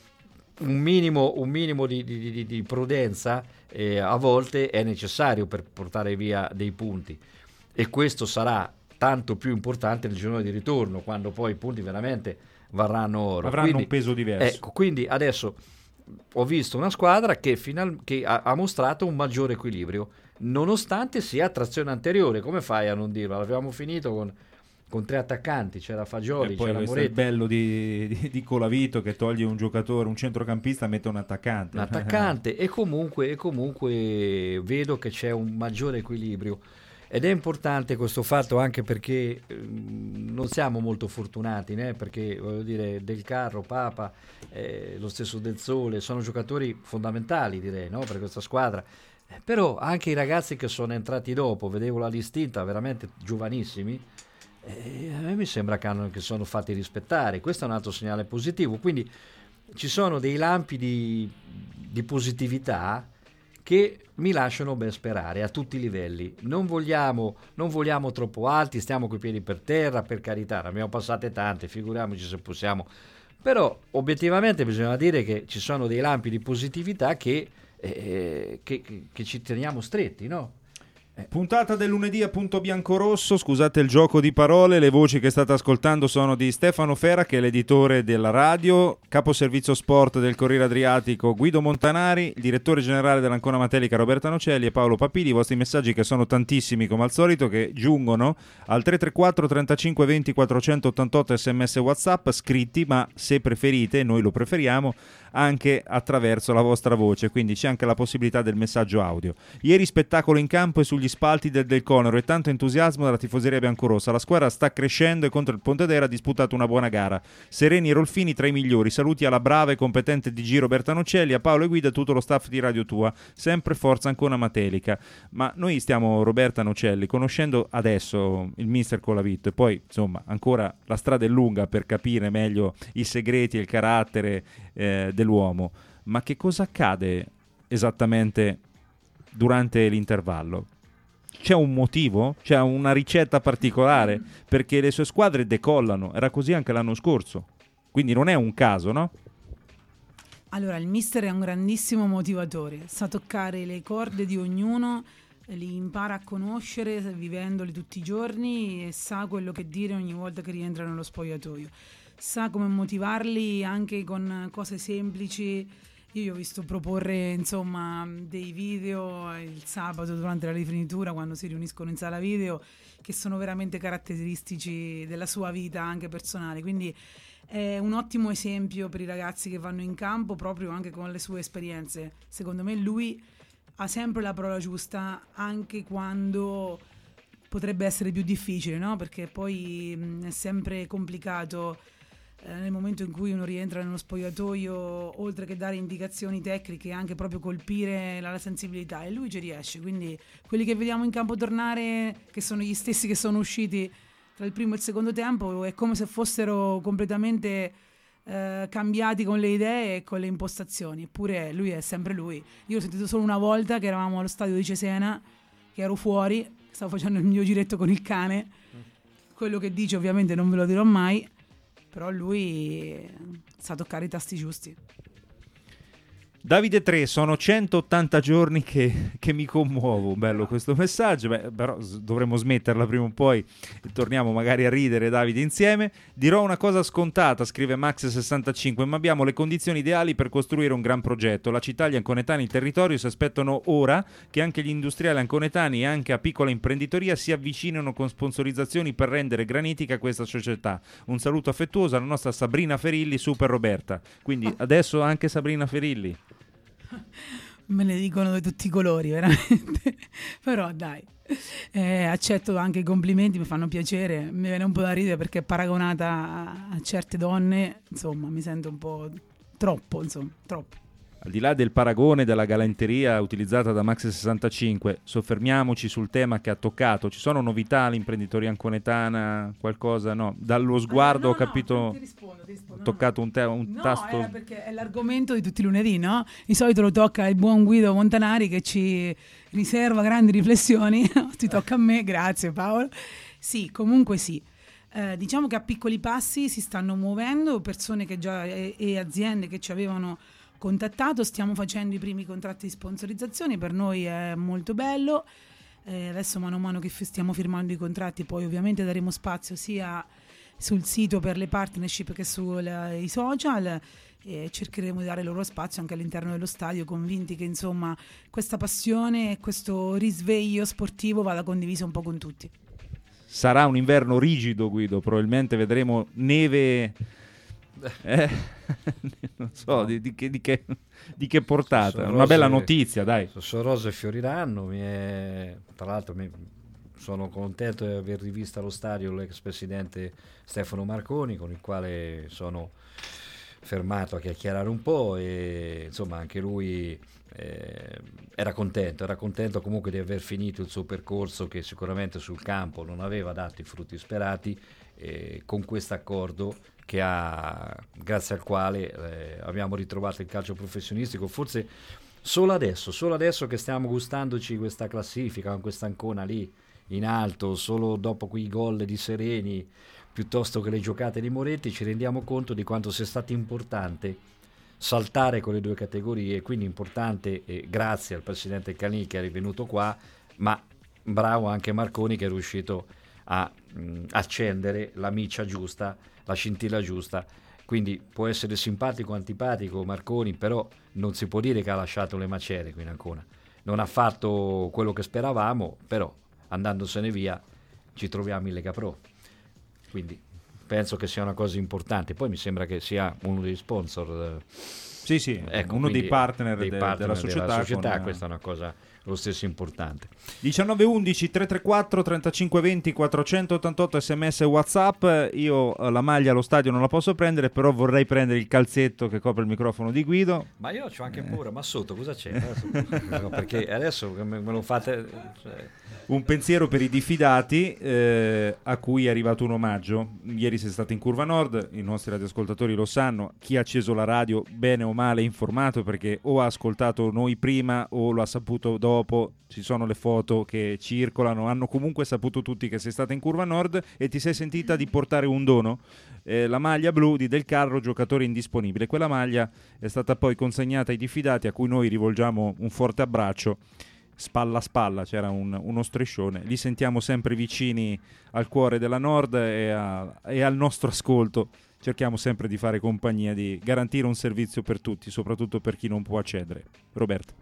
un minimo, un minimo di, di, di, di prudenza eh, a volte è necessario per portare via dei punti, e questo sarà tanto più importante nel girone di ritorno, quando poi i punti veramente varranno oro, avranno quindi, un peso diverso. Ecco, quindi adesso ho visto una squadra che, final, che ha, ha mostrato un maggiore equilibrio nonostante sia a trazione anteriore. Come fai a non dirlo? Avevamo finito con con tre attaccanti, c'era Fagioli, e poi c'era questo Moretti. è il bello di, di, di Colavito, che toglie un giocatore, un centrocampista, mette un attaccante. Un attaccante e comunque, e comunque vedo che c'è un maggiore equilibrio, ed è importante questo fatto anche perché eh, non siamo molto fortunati, né? Perché voglio dire, Del Carro, Papa, eh, lo stesso Del Sole sono giocatori fondamentali, direi, no? Per questa squadra. Eh, però anche i ragazzi che sono entrati dopo, vedevo la listinta, veramente giovanissimi, e a me mi sembra che, hanno, che sono fatti rispettare. Questo è un altro segnale positivo, quindi ci sono dei lampi di, di positività che mi lasciano ben sperare a tutti i livelli. Non vogliamo, non vogliamo troppo alti, stiamo coi piedi per terra, per carità, ne abbiamo passate tante, figuriamoci se possiamo, però obiettivamente bisogna dire che ci sono dei lampi di positività che, eh, che, che, che ci teniamo stretti, no? Puntata del lunedì appunto biancorosso, scusate il gioco di parole, le voci che state ascoltando sono di Stefano Fera, che è l'editore della radio, capo servizio sport del Corriere Adriatico Guido Montanari, il direttore generale dell'Ancona Matelica Roberta Nocelli e Paolo Papili. I vostri messaggi, che sono tantissimi come al solito, che giungono al tre tre quattro trentacinque venti quattrocentottantotto sms WhatsApp scritti, ma se preferite, noi lo preferiamo, anche attraverso la vostra voce, quindi c'è anche la possibilità del messaggio audio. Ieri spettacolo in campo e sugli spalti del Del Conero e tanto entusiasmo dalla tifoseria biancorossa. La squadra sta crescendo e contro il Pontedera ha disputato una buona gara. Sereni e Rolfini tra i migliori. Saluti alla brava e competente D G Roberta Nocelli, a Paolo e Guida e tutto lo staff di Radio Tua. Sempre forza Ancona Matelica. Ma noi stiamo, Roberta Nocelli, conoscendo adesso il mister Colavitto, e poi insomma ancora la strada è lunga per capire meglio i segreti e il carattere eh, dell'uomo. Ma che cosa accade esattamente durante l'intervallo? C'è un motivo? C'è una ricetta particolare? Perché le sue squadre decollano, era così anche l'anno scorso, quindi non è un caso, no? Allora, il mister è un grandissimo motivatore, sa toccare le corde di ognuno, li impara a conoscere vivendoli tutti i giorni e sa quello che dire ogni volta che rientra nello spogliatoio. Sa come motivarli anche con cose semplici. Io ho visto proporre insomma dei video il sabato durante la rifinitura, quando si riuniscono in sala video, che sono veramente caratteristici della sua vita anche personale, quindi è un ottimo esempio per i ragazzi che vanno in campo, proprio anche con le sue esperienze. Secondo me lui ha sempre la parola giusta, anche quando potrebbe essere più difficile, no? Perché poi mh, è sempre complicato nel momento in cui uno rientra nello spogliatoio, oltre che dare indicazioni tecniche, anche proprio colpire la, la sensibilità, e lui ci riesce. Quindi quelli che vediamo in campo tornare, che sono gli stessi che sono usciti tra il primo e il secondo tempo, è come se fossero completamente eh, cambiati con le idee e con le impostazioni, eppure lui è sempre lui. Io l'ho sentito solo una volta, che eravamo allo stadio di Cesena, che ero fuori, stavo facendo il mio giretto con il cane, quello che dice ovviamente non ve lo dirò mai, però lui sa toccare i tasti giusti. Davide tre, sono centottanta giorni che, che mi commuovo. Bello questo messaggio. Beh, però dovremmo smetterla prima o poi e torniamo magari a ridere, Davide, insieme. Dirò una cosa scontata, scrive Max sessantacinque, ma abbiamo le condizioni ideali per costruire un gran progetto. La città, gli anconetani, il territorio si aspettano ora che anche gli industriali anconetani e anche a piccola imprenditoria si avvicinino con sponsorizzazioni per rendere granitica questa società. Un saluto affettuoso alla nostra Sabrina Ferilli, Super Roberta. Quindi adesso anche Sabrina Ferilli. Me ne dicono di tutti i colori, veramente. Però dai, eh, accetto anche i complimenti, mi fanno piacere. Mi viene un po' da ridere perché paragonata a, a certe donne, insomma, mi sento un po' troppo, insomma, troppo. Al di là del paragone, della galanteria utilizzata da Max sessantacinque, soffermiamoci sul tema che ha toccato. Ci sono novità all'imprenditoria anconetana? Qualcosa? No? Dallo sguardo ah, no, ho capito, no, ti rispondo, ti rispondo, ho toccato un, te- un no, tasto... No, perché è l'argomento di tutti i lunedì, no? Di solito lo tocca il buon Guido Montanari, che ci riserva grandi riflessioni. Ti tocca a me, grazie Paolo. Sì, comunque sì. Eh, diciamo che a piccoli passi si stanno muovendo persone che già e, e aziende che ci avevano contattato, stiamo facendo i primi contratti di sponsorizzazione, per noi è molto bello. Eh, adesso mano a mano che f- stiamo firmando i contratti, poi ovviamente daremo spazio sia sul sito per le partnership che sui social, e cercheremo di dare loro spazio anche all'interno dello stadio, convinti che insomma questa passione e questo risveglio sportivo vada condiviso un po' con tutti. Sarà un inverno rigido, Guido, probabilmente vedremo neve... Eh, non so no. di, di, che, di, che, di che portata. Sono una bella rose, notizia, dai. Sono rose fioriranno. Mi è, tra l'altro mi, sono contento di aver rivisto allo stadio l'ex presidente Stefano Marconi, con il quale sono fermato a chiacchierare un po', e insomma anche lui eh, era contento era contento comunque di aver finito il suo percorso, che sicuramente sul campo non aveva dato i frutti sperati, eh, con questo accordo che ha, grazie al quale eh, abbiamo ritrovato il calcio professionistico, forse solo adesso, solo adesso che stiamo gustandoci questa classifica con questa Ancona lì in alto, solo dopo quei gol di Sereni piuttosto che le giocate di Moretti, ci rendiamo conto di quanto sia stato importante saltare con le due categorie. Quindi importante, eh, grazie al presidente Cani che è venuto qua, ma bravo anche Marconi, che è riuscito a mh, accendere la miccia giusta, la scintilla giusta. Quindi può essere simpatico o antipatico Marconi, però non si può dire che ha lasciato le macerie qui in Ancona. Non ha fatto quello che speravamo, però andandosene via ci troviamo in Lega Pro. Quindi penso che sia una cosa importante. Poi mi sembra che sia uno degli sponsor. Sì, sì, ecco, uno dei partner, dei de, partner della società. Della società con... Questa è una cosa lo stesso importante. diciannove undici tre tre quattro trentacinque venti quattrocentottantotto sms e WhatsApp. Io la maglia allo stadio non la posso prendere, però vorrei prendere il calzetto che copre il microfono di Guido. Ma io c'ho anche paura, ma sotto cosa c'è? No, perché adesso me lo fate, cioè... Un pensiero per i diffidati, eh, a cui è arrivato un omaggio. Ieri sei stato in Curva Nord, i nostri radioascoltatori lo sanno, chi ha acceso la radio bene o male è informato, perché o ha ascoltato noi prima o lo ha saputo dopo. Ci sono le foto che circolano, hanno comunque saputo tutti che sei stata in Curva Nord e ti sei sentita di portare un dono, eh, la maglia blu di Del Carro, giocatore indisponibile. Quella maglia è stata poi consegnata ai diffidati, a cui noi rivolgiamo un forte abbraccio. Spalla a spalla c'era un, uno striscione, li sentiamo sempre vicini al cuore della Nord e, a, e al nostro ascolto. Cerchiamo sempre di fare compagnia, di garantire un servizio per tutti, soprattutto per chi non può accedere. Roberto.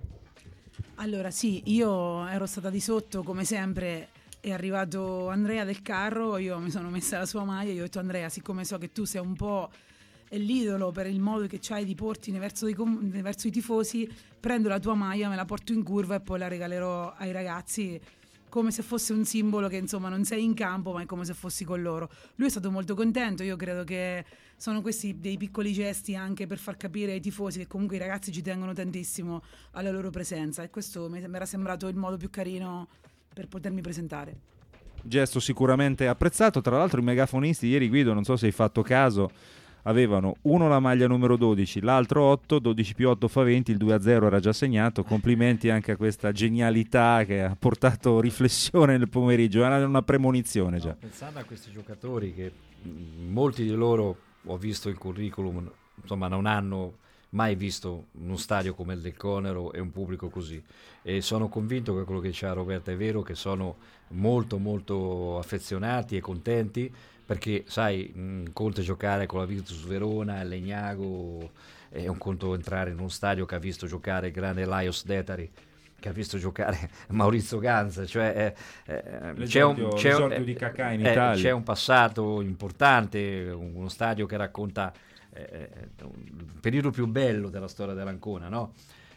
Allora sì, io ero stata di sotto come sempre, è arrivato Andrea Del Carro, io mi sono messa la sua maglia, io ho detto Andrea, siccome so che tu sei un po' l'idolo per il modo che c'hai di porti verso i, verso i tifosi, prendo la tua maglia, me la porto in curva e poi la regalerò ai ragazzi come se fosse un simbolo che insomma non sei in campo ma è come se fossi con loro. Lui è stato molto contento, io credo che sono questi dei piccoli gesti anche per far capire ai tifosi che comunque i ragazzi ci tengono tantissimo alla loro presenza, e questo mi era sembrato il modo più carino per potermi presentare. Gesto sicuramente apprezzato. Tra l'altro i megafonisti ieri, Guido, non so se hai fatto caso, avevano uno la maglia numero dodici, l'altro otto, dodici più otto fa venti, il due a zero era già segnato. Complimenti anche a questa genialità che ha portato riflessione nel pomeriggio, era una premonizione già. No, pensando a questi giocatori che mh, molti di loro ho visto il curriculum, insomma non hanno mai visto uno stadio come il del Conero e un pubblico così, e sono convinto che quello che diceva Roberta è vero, che sono molto molto affezionati e contenti, perché sai, un conto è giocare con la Virtus Verona, il Legnago, è un conto entrare in uno stadio che ha visto giocare il grande Lajos Detari, che ha visto giocare Maurizio Ganz, cioè eh, eh, c'è, un, c'è, l'esordio di Cacà in eh, Italia. C'è un passato importante, uno stadio che racconta eh, il periodo più bello della storia dell'Ancona, no?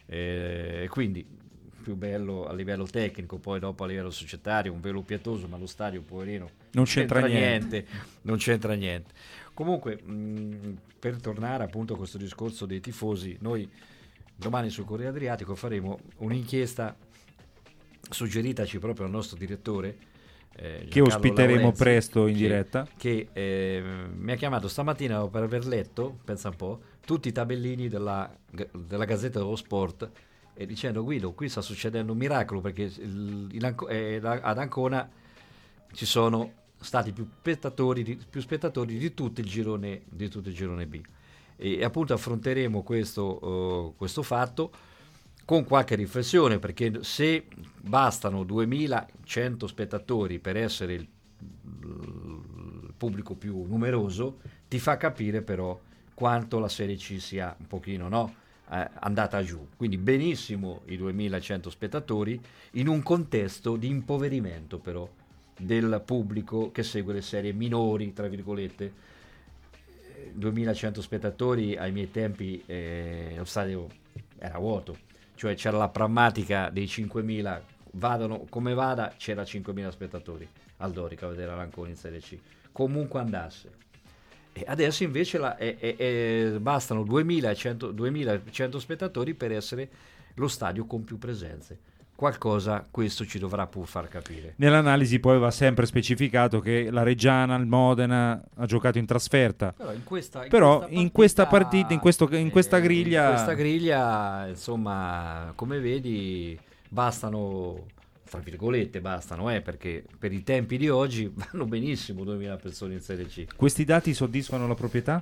E eh, quindi più bello a livello tecnico, poi dopo a livello societario, un velo pietoso, ma lo stadio poverino non c'entra, c'entra niente. niente, non c'entra niente. Comunque, mh, per tornare appunto a questo discorso dei tifosi, noi domani sul Corriere Adriatico faremo un'inchiesta suggeritaci proprio al nostro direttore, eh, che ospiteremo Laurenzi, presto in che, diretta, che eh, mi ha chiamato stamattina per aver letto, pensa un po', tutti i tabellini della, della Gazzetta dello Sport, e dicendo Guido, qui sta succedendo un miracolo, perché il, in, eh, ad Ancona ci sono stati più spettatori di, più spettatori di tutto il girone, di tutto il girone B, e, e appunto affronteremo questo, uh, questo fatto con qualche riflessione, perché se bastano duemilacento spettatori per essere il, il pubblico più numeroso, ti fa capire però quanto la Serie C sia un pochino, no? Eh, andata giù. Quindi benissimo i duemilacento spettatori in un contesto di impoverimento però del pubblico che segue le serie minori, tra virgolette. duemilacento spettatori ai miei tempi, eh, lo stadio era vuoto, cioè c'era la prammatica dei cinquemila, vadano come vada, c'era cinquemila spettatori al Dorica a vedere l'Ancona in Serie C, comunque andasse. E adesso invece la, è, è, è, bastano duemilacento spettatori per essere lo stadio con più presenze. Qualcosa questo ci dovrà pur far capire. Nell'analisi poi va sempre specificato che la Reggiana, il Modena ha giocato in trasferta. Però in questa, in Però questa partita, in questa partita, in, questo, in questa griglia, in questa griglia, insomma, come vedi, bastano, tra virgolette, bastano, eh, perché per i tempi di oggi vanno benissimo duemila persone in Serie C. Questi dati soddisfano la proprietà?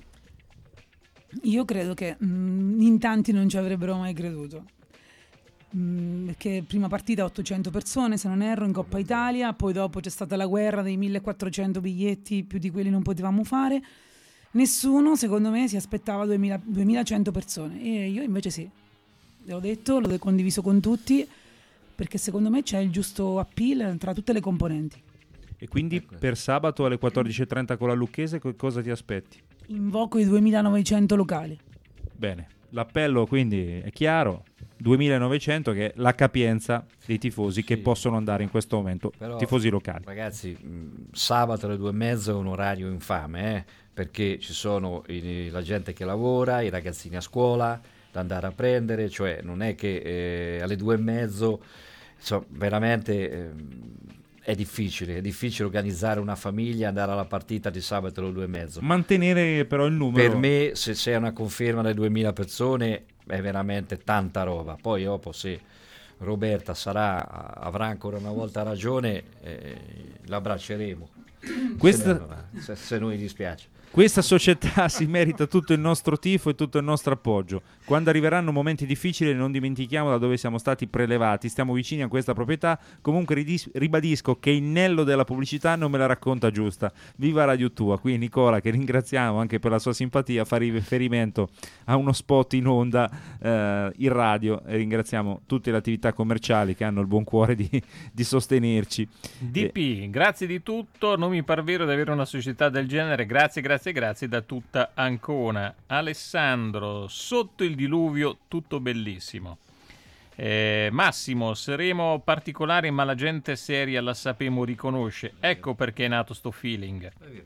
Io credo che mh, in tanti non ci avrebbero mai creduto. mh, perché prima partita ottocento persone, se non erro, in Coppa Italia, poi dopo c'è stata la guerra dei millequattrocento biglietti, più di quelli non potevamo fare. Nessuno, secondo me, si aspettava duemila, duemilacento persone, e io invece sì, l'ho detto, l'ho condiviso con tutti, perché secondo me c'è il giusto appeal tra tutte le componenti. E quindi Ecco. per sabato alle quattordici e trenta con la Lucchese co- cosa ti aspetti? Invoco i duemilanovecento locali. Bene, l'appello quindi è chiaro, duemilanovecento, che è la capienza dei tifosi Sì. che possono andare in questo momento, Però, tifosi locali. Ragazzi, mh, sabato alle due e mezza è un orario infame, eh, perché ci sono i- la gente che lavora, i ragazzini a scuola da andare a prendere, cioè non è che eh, alle due e mezzo, insomma, veramente eh, è difficile, è difficile organizzare una famiglia e andare alla partita di sabato alle due e mezzo. Mantenere però il numero. Per me, se c'è una conferma delle duemila persone, è veramente tanta roba. Poi dopo, se Roberta sarà, avrà ancora una volta ragione, eh, l'abbracceremo. Questa- Se, no, se, se non gli dispiace. Questa società si merita tutto il nostro tifo e tutto il nostro appoggio. Quando arriveranno momenti difficili non dimentichiamo da dove siamo stati prelevati, stiamo vicini a questa proprietà. Comunque ridis- ribadisco che il nello della pubblicità non me la racconta giusta. Viva Radio Tua. Qui Nicola, che ringraziamo anche per la sua simpatia, fa riferimento a uno spot in onda eh, in radio, e ringraziamo tutte le attività commerciali che hanno il buon cuore di, di sostenerci. D P, grazie di tutto, non mi par vero di avere una società del genere, grazie, grazie, grazie da tutta Ancona. Alessandro, sotto il diluvio tutto bellissimo. Eh, Massimo, saremo particolari ma la gente seria la sapemo riconosce, ecco perché è nato sto feeling.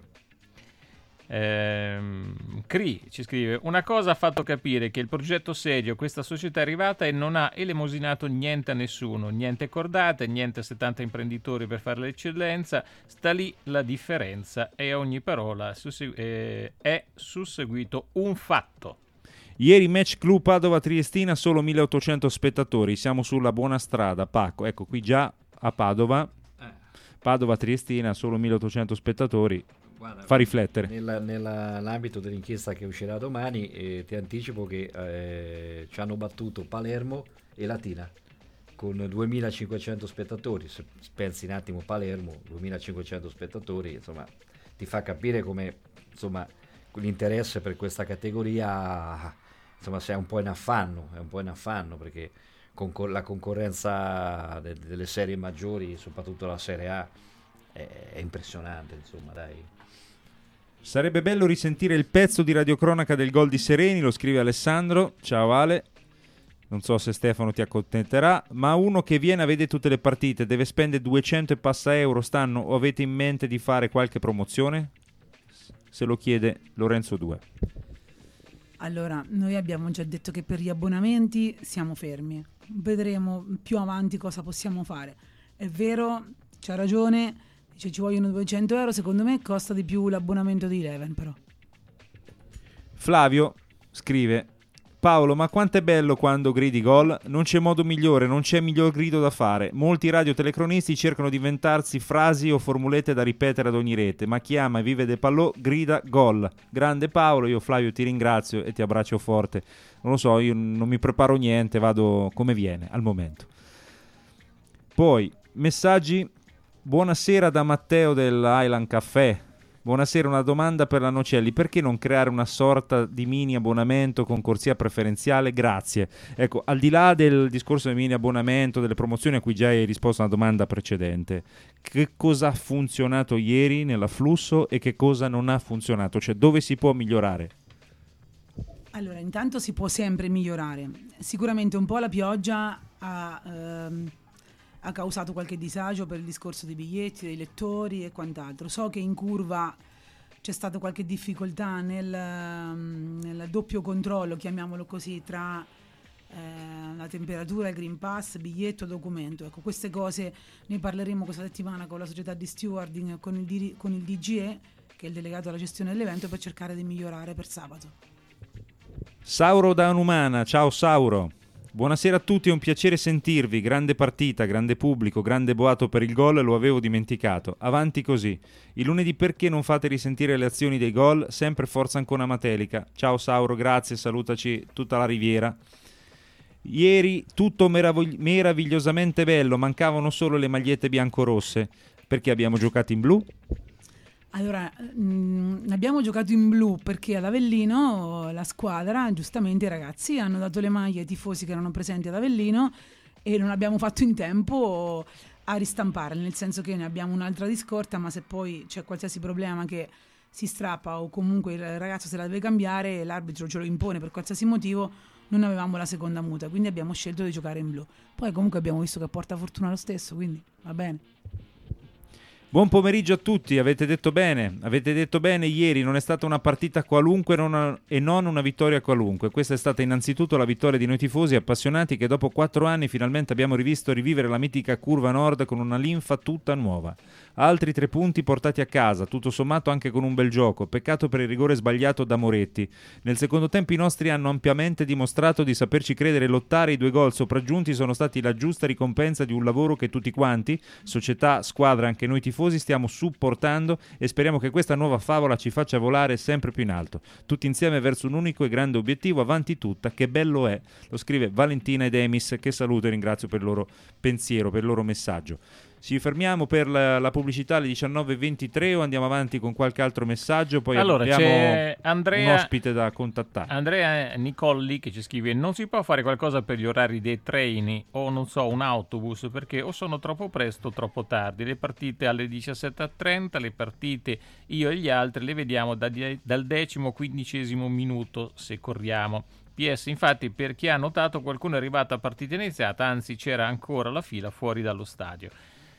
Ehm, Cri ci scrive: una cosa ha fatto capire che il progetto serio questa società è arrivata e non ha elemosinato niente a nessuno, niente cordate, niente settanta imprenditori per fare l'eccellenza, sta lì la differenza e a ogni parola sussegu- eh, è susseguito un fatto. Ieri match Club Padova Triestina, solo milleottocento spettatori, siamo sulla buona strada. Pacco, ecco qui già a Padova, Padova Triestina, solo milleottocento spettatori. Guarda, Fa riflettere. Nella- nella- nell'ambito dell'inchiesta che uscirà domani, eh, ti anticipo che eh, ci hanno battuto Palermo e Latina con duemilacinquecento spettatori. Se pensi un attimo, Palermo, duemilacinquecento spettatori, insomma, ti fa capire come, insomma, l'interesse per questa categoria, insomma, sia un po' in affanno, è un po' in affanno perché concor- la concorrenza de- delle serie maggiori, soprattutto la Serie A, è, è impressionante, insomma, dai. Sarebbe bello risentire il pezzo di radiocronaca del gol di Sereni, lo scrive Alessandro. Ciao Ale. Non so se Stefano ti accontenterà, ma uno che viene a vedere tutte le partite deve spendere duecento e passa euro stanno, o avete in mente di fare qualche promozione? Se lo chiede Lorenzo due. Allora, noi abbiamo già detto che per gli abbonamenti siamo fermi. Vedremo più avanti cosa possiamo fare. È vero, c'ha ragione, dice ci vogliono duecento euro, secondo me costa di più l'abbonamento di Eleven però. Flavio scrive: Paolo, ma quanto è bello quando gridi gol? Non c'è modo migliore, non c'è miglior grido da fare. Molti radiotelecronisti cercano di inventarsi frasi o formulette da ripetere ad ogni rete, ma chi ama e vive del pallò grida gol. Grande Paolo, io Flavio ti ringrazio e ti abbraccio forte. Non lo so, io non mi preparo niente, vado come viene al momento. Poi, messaggi. Buonasera da Matteo dell'Highland Caffè. Buonasera, una domanda per la Nocelli: perché non creare una sorta di mini abbonamento con corsia preferenziale? Grazie. Ecco, al di là del discorso del mini abbonamento, delle promozioni a cui già hai risposto a una domanda precedente, che cosa ha funzionato ieri nell'afflusso e che cosa non ha funzionato? Cioè, dove si può migliorare? Allora, intanto si può sempre migliorare. Sicuramente un po' la pioggia ha, ehm, ha causato qualche disagio per il discorso dei biglietti, dei lettori e quant'altro. So che in curva c'è stata qualche difficoltà nel, ehm, nel doppio controllo, chiamiamolo così, tra eh, la temperatura, il Green Pass, biglietto, documento. Ecco, queste cose ne parleremo questa settimana con la società di stewarding, con il, diri- con il D G E, che è il delegato alla gestione dell'evento, per cercare di migliorare per sabato. Sauro da Numana, ciao Sauro. Buonasera a tutti, è un piacere sentirvi, grande partita, grande pubblico, grande boato per il gol, lo avevo dimenticato. Avanti così. Il lunedì perché non fate risentire le azioni dei gol? Sempre forza Ancona Matelica. Ciao Sauro, grazie, salutaci tutta la Riviera. Ieri tutto meravigli- meravigliosamente bello, mancavano solo le magliette bianco-rosse. Perché abbiamo giocato in blu? Allora, mh, abbiamo giocato in blu perché ad Avellino la squadra, giustamente i ragazzi hanno dato le maglie ai tifosi che erano presenti ad Avellino e non abbiamo fatto in tempo a ristamparle, nel senso che ne abbiamo un'altra di scorta, ma se poi c'è qualsiasi problema che si strappa o comunque il ragazzo se la deve cambiare, l'arbitro ce lo impone per qualsiasi motivo, non avevamo la seconda muta, quindi abbiamo scelto di giocare in blu. Poi comunque abbiamo visto che porta fortuna lo stesso, quindi va bene. Buon pomeriggio a tutti, avete detto bene, avete detto bene ieri, non è stata una partita qualunque non una, e non una vittoria qualunque. Questa è stata innanzitutto la vittoria di noi tifosi appassionati che dopo quattro anni finalmente abbiamo rivisto rivivere la mitica curva nord con una linfa tutta nuova. Altri tre punti portati a casa, tutto sommato anche con un bel gioco, peccato per il rigore sbagliato da Moretti. Nel secondo tempo i nostri hanno ampiamente dimostrato di saperci credere e lottare, i due gol sopraggiunti sono stati la giusta ricompensa di un lavoro che tutti quanti, società, squadra, anche noi tifosi, stiamo supportando e speriamo che questa nuova favola ci faccia volare sempre più in alto, tutti insieme verso un unico e grande obiettivo, avanti tutta, che bello è, lo scrive Valentina ed Emis, che saluto e ringrazio per il loro pensiero, per il loro messaggio. Ci fermiamo per la, la pubblicità alle diciannove e ventitré o andiamo avanti con qualche altro messaggio? Poi allora, abbiamo c'è Andrea, un ospite da contattare. Andrea Nicolli che ci scrive: non si può fare qualcosa per gli orari dei treni o non so un autobus, perché o sono troppo presto o troppo tardi, le partite alle diciassette e trenta, le partite io e gli altri le vediamo da die- dal decimo quindicesimo minuto se corriamo. P S infatti, per chi ha notato, qualcuno è arrivato a partita iniziata, anzi c'era ancora la fila fuori dallo stadio.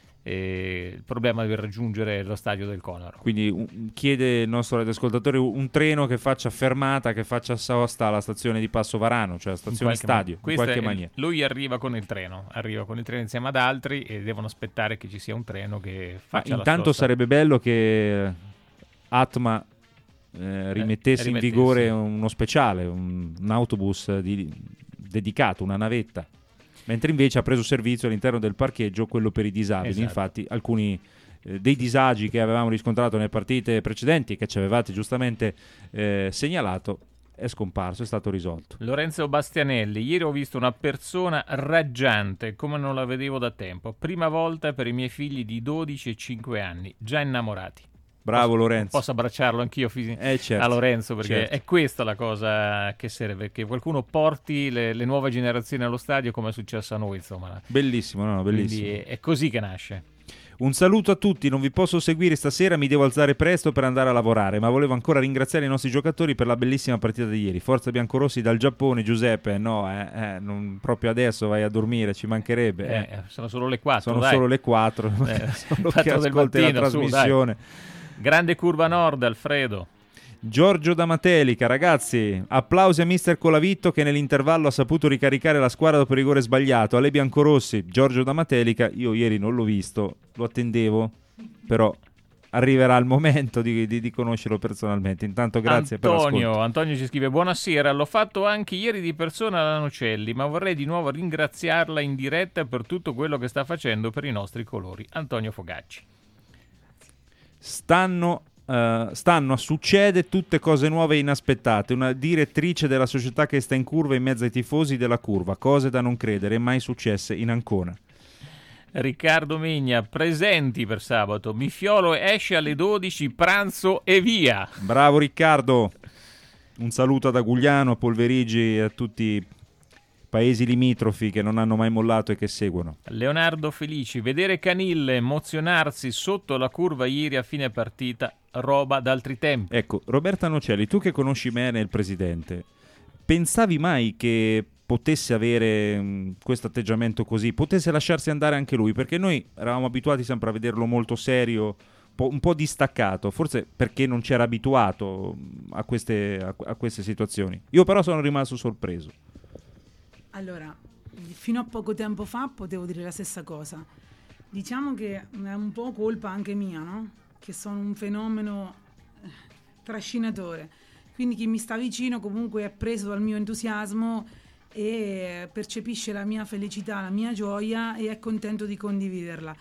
E il problema di raggiungere lo stadio del Conaro. Quindi un, chiede il nostro radioascoltatore un, un treno che faccia fermata, che faccia sosta alla stazione di Passo Varano, cioè la stazione in stadio, man- in qualche è, maniera. Lui arriva con il treno, arriva con il treno insieme ad altri e devono aspettare che ci sia un treno che faccia Ma la intanto sosta. sarebbe bello che Atma eh, rimettesse eh, in rimettesse. vigore uno speciale, un, un autobus di, dedicato, una navetta. Mentre invece ha preso servizio all'interno del parcheggio quello per i disabili. Esatto. Infatti alcuni eh, dei disagi che avevamo riscontrato nelle partite precedenti, che ci avevate giustamente eh, segnalato, è scomparso, è stato risolto. Lorenzo Bastianelli: ieri ho visto una persona raggiante come non la vedevo da tempo, prima volta per i miei figli di dodici e cinque anni, già innamorati. Bravo posso, Lorenzo. Posso abbracciarlo anch'io fisi- eh, certo, a Lorenzo, perché certo. è questa la cosa che serve, che qualcuno porti le, le nuove generazioni allo stadio come è successo a noi, insomma. Bellissimo, no, no, bellissimo. Quindi è, è così che nasce. Un saluto a tutti, non vi posso seguire stasera, mi devo alzare presto per andare a lavorare, ma volevo ancora ringraziare i nostri giocatori per la bellissima partita di ieri. Forza biancorossi dal Giappone. Giuseppe, no, eh, eh, non proprio adesso vai a dormire, ci mancherebbe. Eh. Eh, sono solo le quattro, Sono dai. solo le quattro, Eh, solo che quattro del ascolti la mattino, su, trasmissione. dai. Grande curva nord, Alfredo. Giorgio da Matelica, ragazzi, applausi a mister Colavitto che nell'intervallo ha saputo ricaricare la squadra dopo il rigore sbagliato. Alle biancorossi, Giorgio da Matelica, io ieri non l'ho visto, lo attendevo, però arriverà il momento di, di, di conoscerlo personalmente. Intanto grazie per l'ascolto. Antonio, Antonio ci scrive: buonasera, l'ho fatto anche ieri di persona alla Nocelli, ma vorrei di nuovo ringraziarla in diretta per tutto quello che sta facendo per i nostri colori. Antonio Fogacci. Stanno, uh, stanno a succede tutte cose nuove e inaspettate, una direttrice della società che sta in curva in mezzo ai tifosi della curva, cose da non credere mai successe in Ancona. Riccardo Megna, presenti per sabato, Mifiolo esce alle dodici, pranzo e via. Bravo Riccardo, un saluto ad Agugliano, a Polverigi e a tutti i paesi limitrofi che non hanno mai mollato e che seguono. Leonardo Felici, vedere Canille emozionarsi sotto la curva ieri a fine partita, roba d'altri tempi. Ecco, Roberta Nocelli, tu che conosci bene il presidente, pensavi mai che potesse avere mh, questo atteggiamento così, potesse lasciarsi andare anche lui? Perché noi eravamo abituati sempre a vederlo molto serio, po- un po' distaccato, forse perché non c'era abituato a queste, a, a queste situazioni. Io però sono rimasto sorpreso. Allora, fino a poco tempo fa potevo dire la stessa cosa. Diciamo che è un po' colpa anche mia, no? Che sono un fenomeno eh, trascinatore. Quindi chi mi sta vicino comunque è preso dal mio entusiasmo e percepisce la mia felicità, la mia gioia e è contento di condividerla.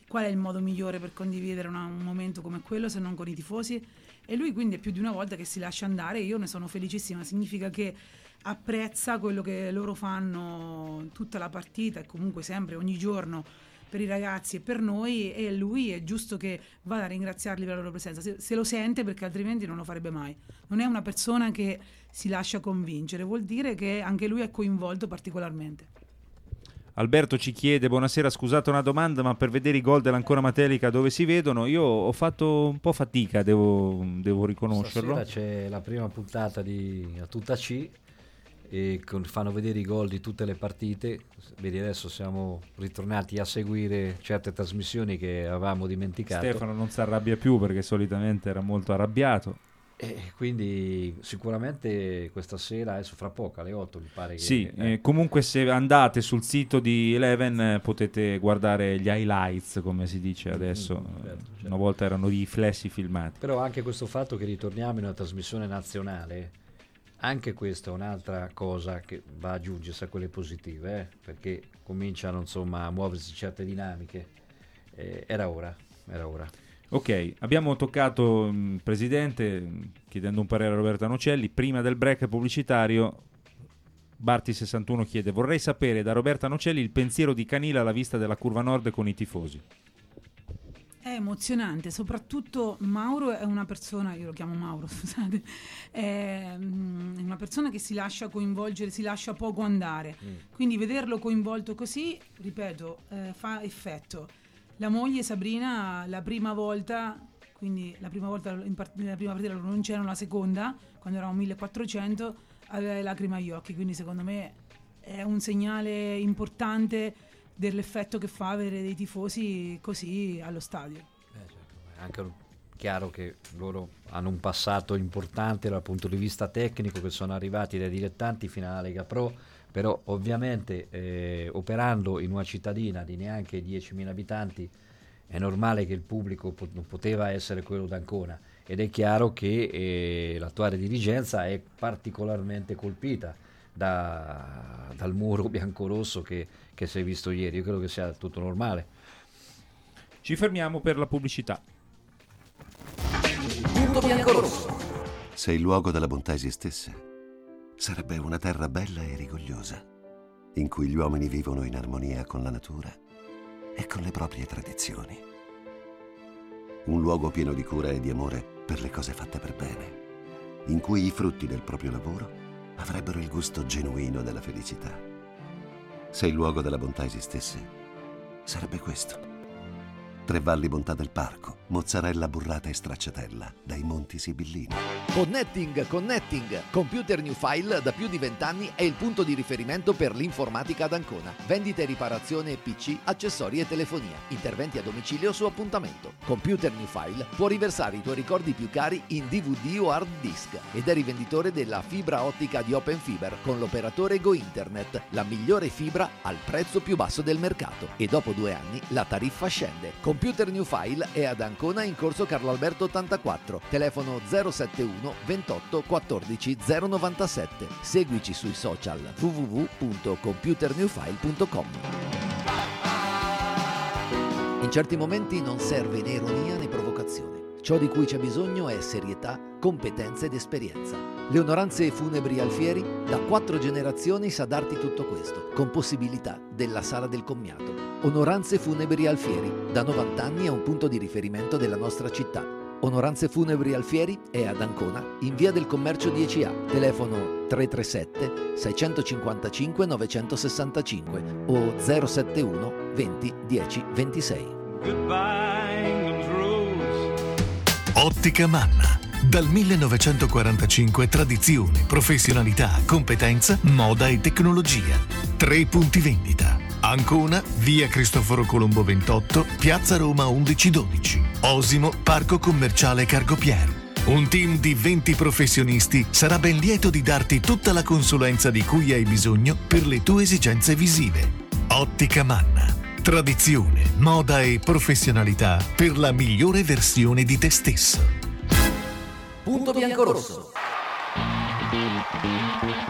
qual è il modo migliore per condividere una, un momento come quello se non con i tifosi, e lui quindi è più di una volta che si lascia andare. Io ne sono felicissima, significa che apprezza quello che loro fanno tutta la partita e comunque sempre, ogni giorno, per i ragazzi e per noi, e lui è giusto che vada a ringraziarli per la loro presenza, se, se lo sente, perché altrimenti non lo farebbe mai. Non è una persona che si lascia convincere, vuol dire che anche lui è coinvolto particolarmente. Alberto ci chiede: buonasera, scusate una domanda, ma per vedere i gol dell'Ancona Matelica dove si vedono? Io ho fatto un po' fatica, devo, devo riconoscerlo. Stasera c'è la prima puntata di A Tutta C e con, fanno vedere i gol di tutte le partite. Vedi, adesso siamo ritornati a seguire certe trasmissioni che avevamo dimenticato. Stefano non si arrabbia più perché solitamente era molto arrabbiato. E quindi sicuramente questa sera, adesso fra poco alle otto mi pare che... Sì, eh. eh, comunque se andate sul sito di Eleven eh, potete guardare gli highlights, come si dice adesso. Mm, certo, certo. Una volta erano i riflessi filmati. Però anche questo fatto che ritorniamo in una trasmissione nazionale, anche questa è un'altra cosa che va a aggiungersi a quelle positive, eh, perché cominciano insomma a muoversi certe dinamiche. Eh, era ora, era ora. Ok, abbiamo toccato, mh, Presidente, chiedendo un parere a Roberta Nocelli. Prima del break pubblicitario, Barti sessantuno chiede: vorrei sapere da Roberta Nocelli il pensiero di Canila alla vista della curva nord con i tifosi. È emozionante, soprattutto Mauro è una persona, io lo chiamo Mauro, scusate, è mm, una persona che si lascia coinvolgere, si lascia poco andare, mm. quindi vederlo coinvolto così, ripeto, eh, fa effetto. La moglie Sabrina la prima volta, quindi la prima volta in part- nella prima partita non c'era, la seconda, quando eravamo millequattrocento, aveva le lacrime agli occhi, quindi secondo me è un segnale importante dell'effetto che fa avere dei tifosi così allo stadio. Eh, certo. È anche chiaro che loro hanno un passato importante dal punto di vista tecnico, che sono arrivati dai dilettanti fino alla Lega Pro, però ovviamente eh, operando in una cittadina di neanche diecimila abitanti è normale che il pubblico po- non poteva essere quello d'Ancona, ed è chiaro che eh, l'attuale dirigenza è particolarmente colpita da, dal muro biancorosso che, che si è visto ieri. Io credo che sia tutto normale. Ci fermiamo per la pubblicità. Punto biancorosso. Se il luogo della bontà esistesse, sarebbe una terra bella e rigogliosa, in cui gli uomini vivono in armonia con la natura e con le proprie tradizioni. Un luogo pieno di cura e di amore per le cose fatte per bene, in cui i frutti del proprio lavoro avrebbero il gusto genuino della felicità. Se il luogo della bontà esistesse, sarebbe questo. Tre Valli Bontà del Parco, mozzarella burrata e stracciatella dai Monti Sibillini. Connecting, Connecting. Computer New File da più di vent'anni è il punto di riferimento per l'informatica ad Ancona. Vendita e riparazione P C, accessori e telefonia. Interventi a domicilio su appuntamento. Computer New File può riversare i tuoi ricordi più cari in D V D o hard disk ed è rivenditore della fibra ottica di Open Fiber con l'operatore Go Internet, la migliore fibra al prezzo più basso del mercato. E dopo due anni la tariffa scende. Computer New File è ad Ancona in corso Carlo Alberto ottantaquattro, telefono zero settantuno ventotto quattordici zero novantasette. Seguici sui social w w w punto computer new file punto com. In certi momenti non serve né ironia né provocazione. Ciò di cui c'è bisogno è serietà, competenza ed esperienza. Le Onoranze Funebri Alfieri da quattro generazioni sa darti tutto questo, con possibilità della sala del commiato. Onoranze Funebri Alfieri, da novanta anni è un punto di riferimento della nostra città. Onoranze Funebri Alfieri è ad Ancona, in via del Commercio dieci A, telefono tre tre sette sei cinque cinque nove sei cinque o zero settantuno venti dieci ventisei. Ottica Manna. Dal millenovecentoquarantacinque tradizione, professionalità, competenza, moda e tecnologia. Tre punti vendita. Ancona, via Cristoforo Colombo ventotto, piazza Roma undici dodici. Osimo, parco commerciale Cargopiero. Un team di venti professionisti sarà ben lieto di darti tutta la consulenza di cui hai bisogno per le tue esigenze visive. Ottica Manna. Tradizione, moda e professionalità per la migliore versione di te stesso. Punto biancorosso.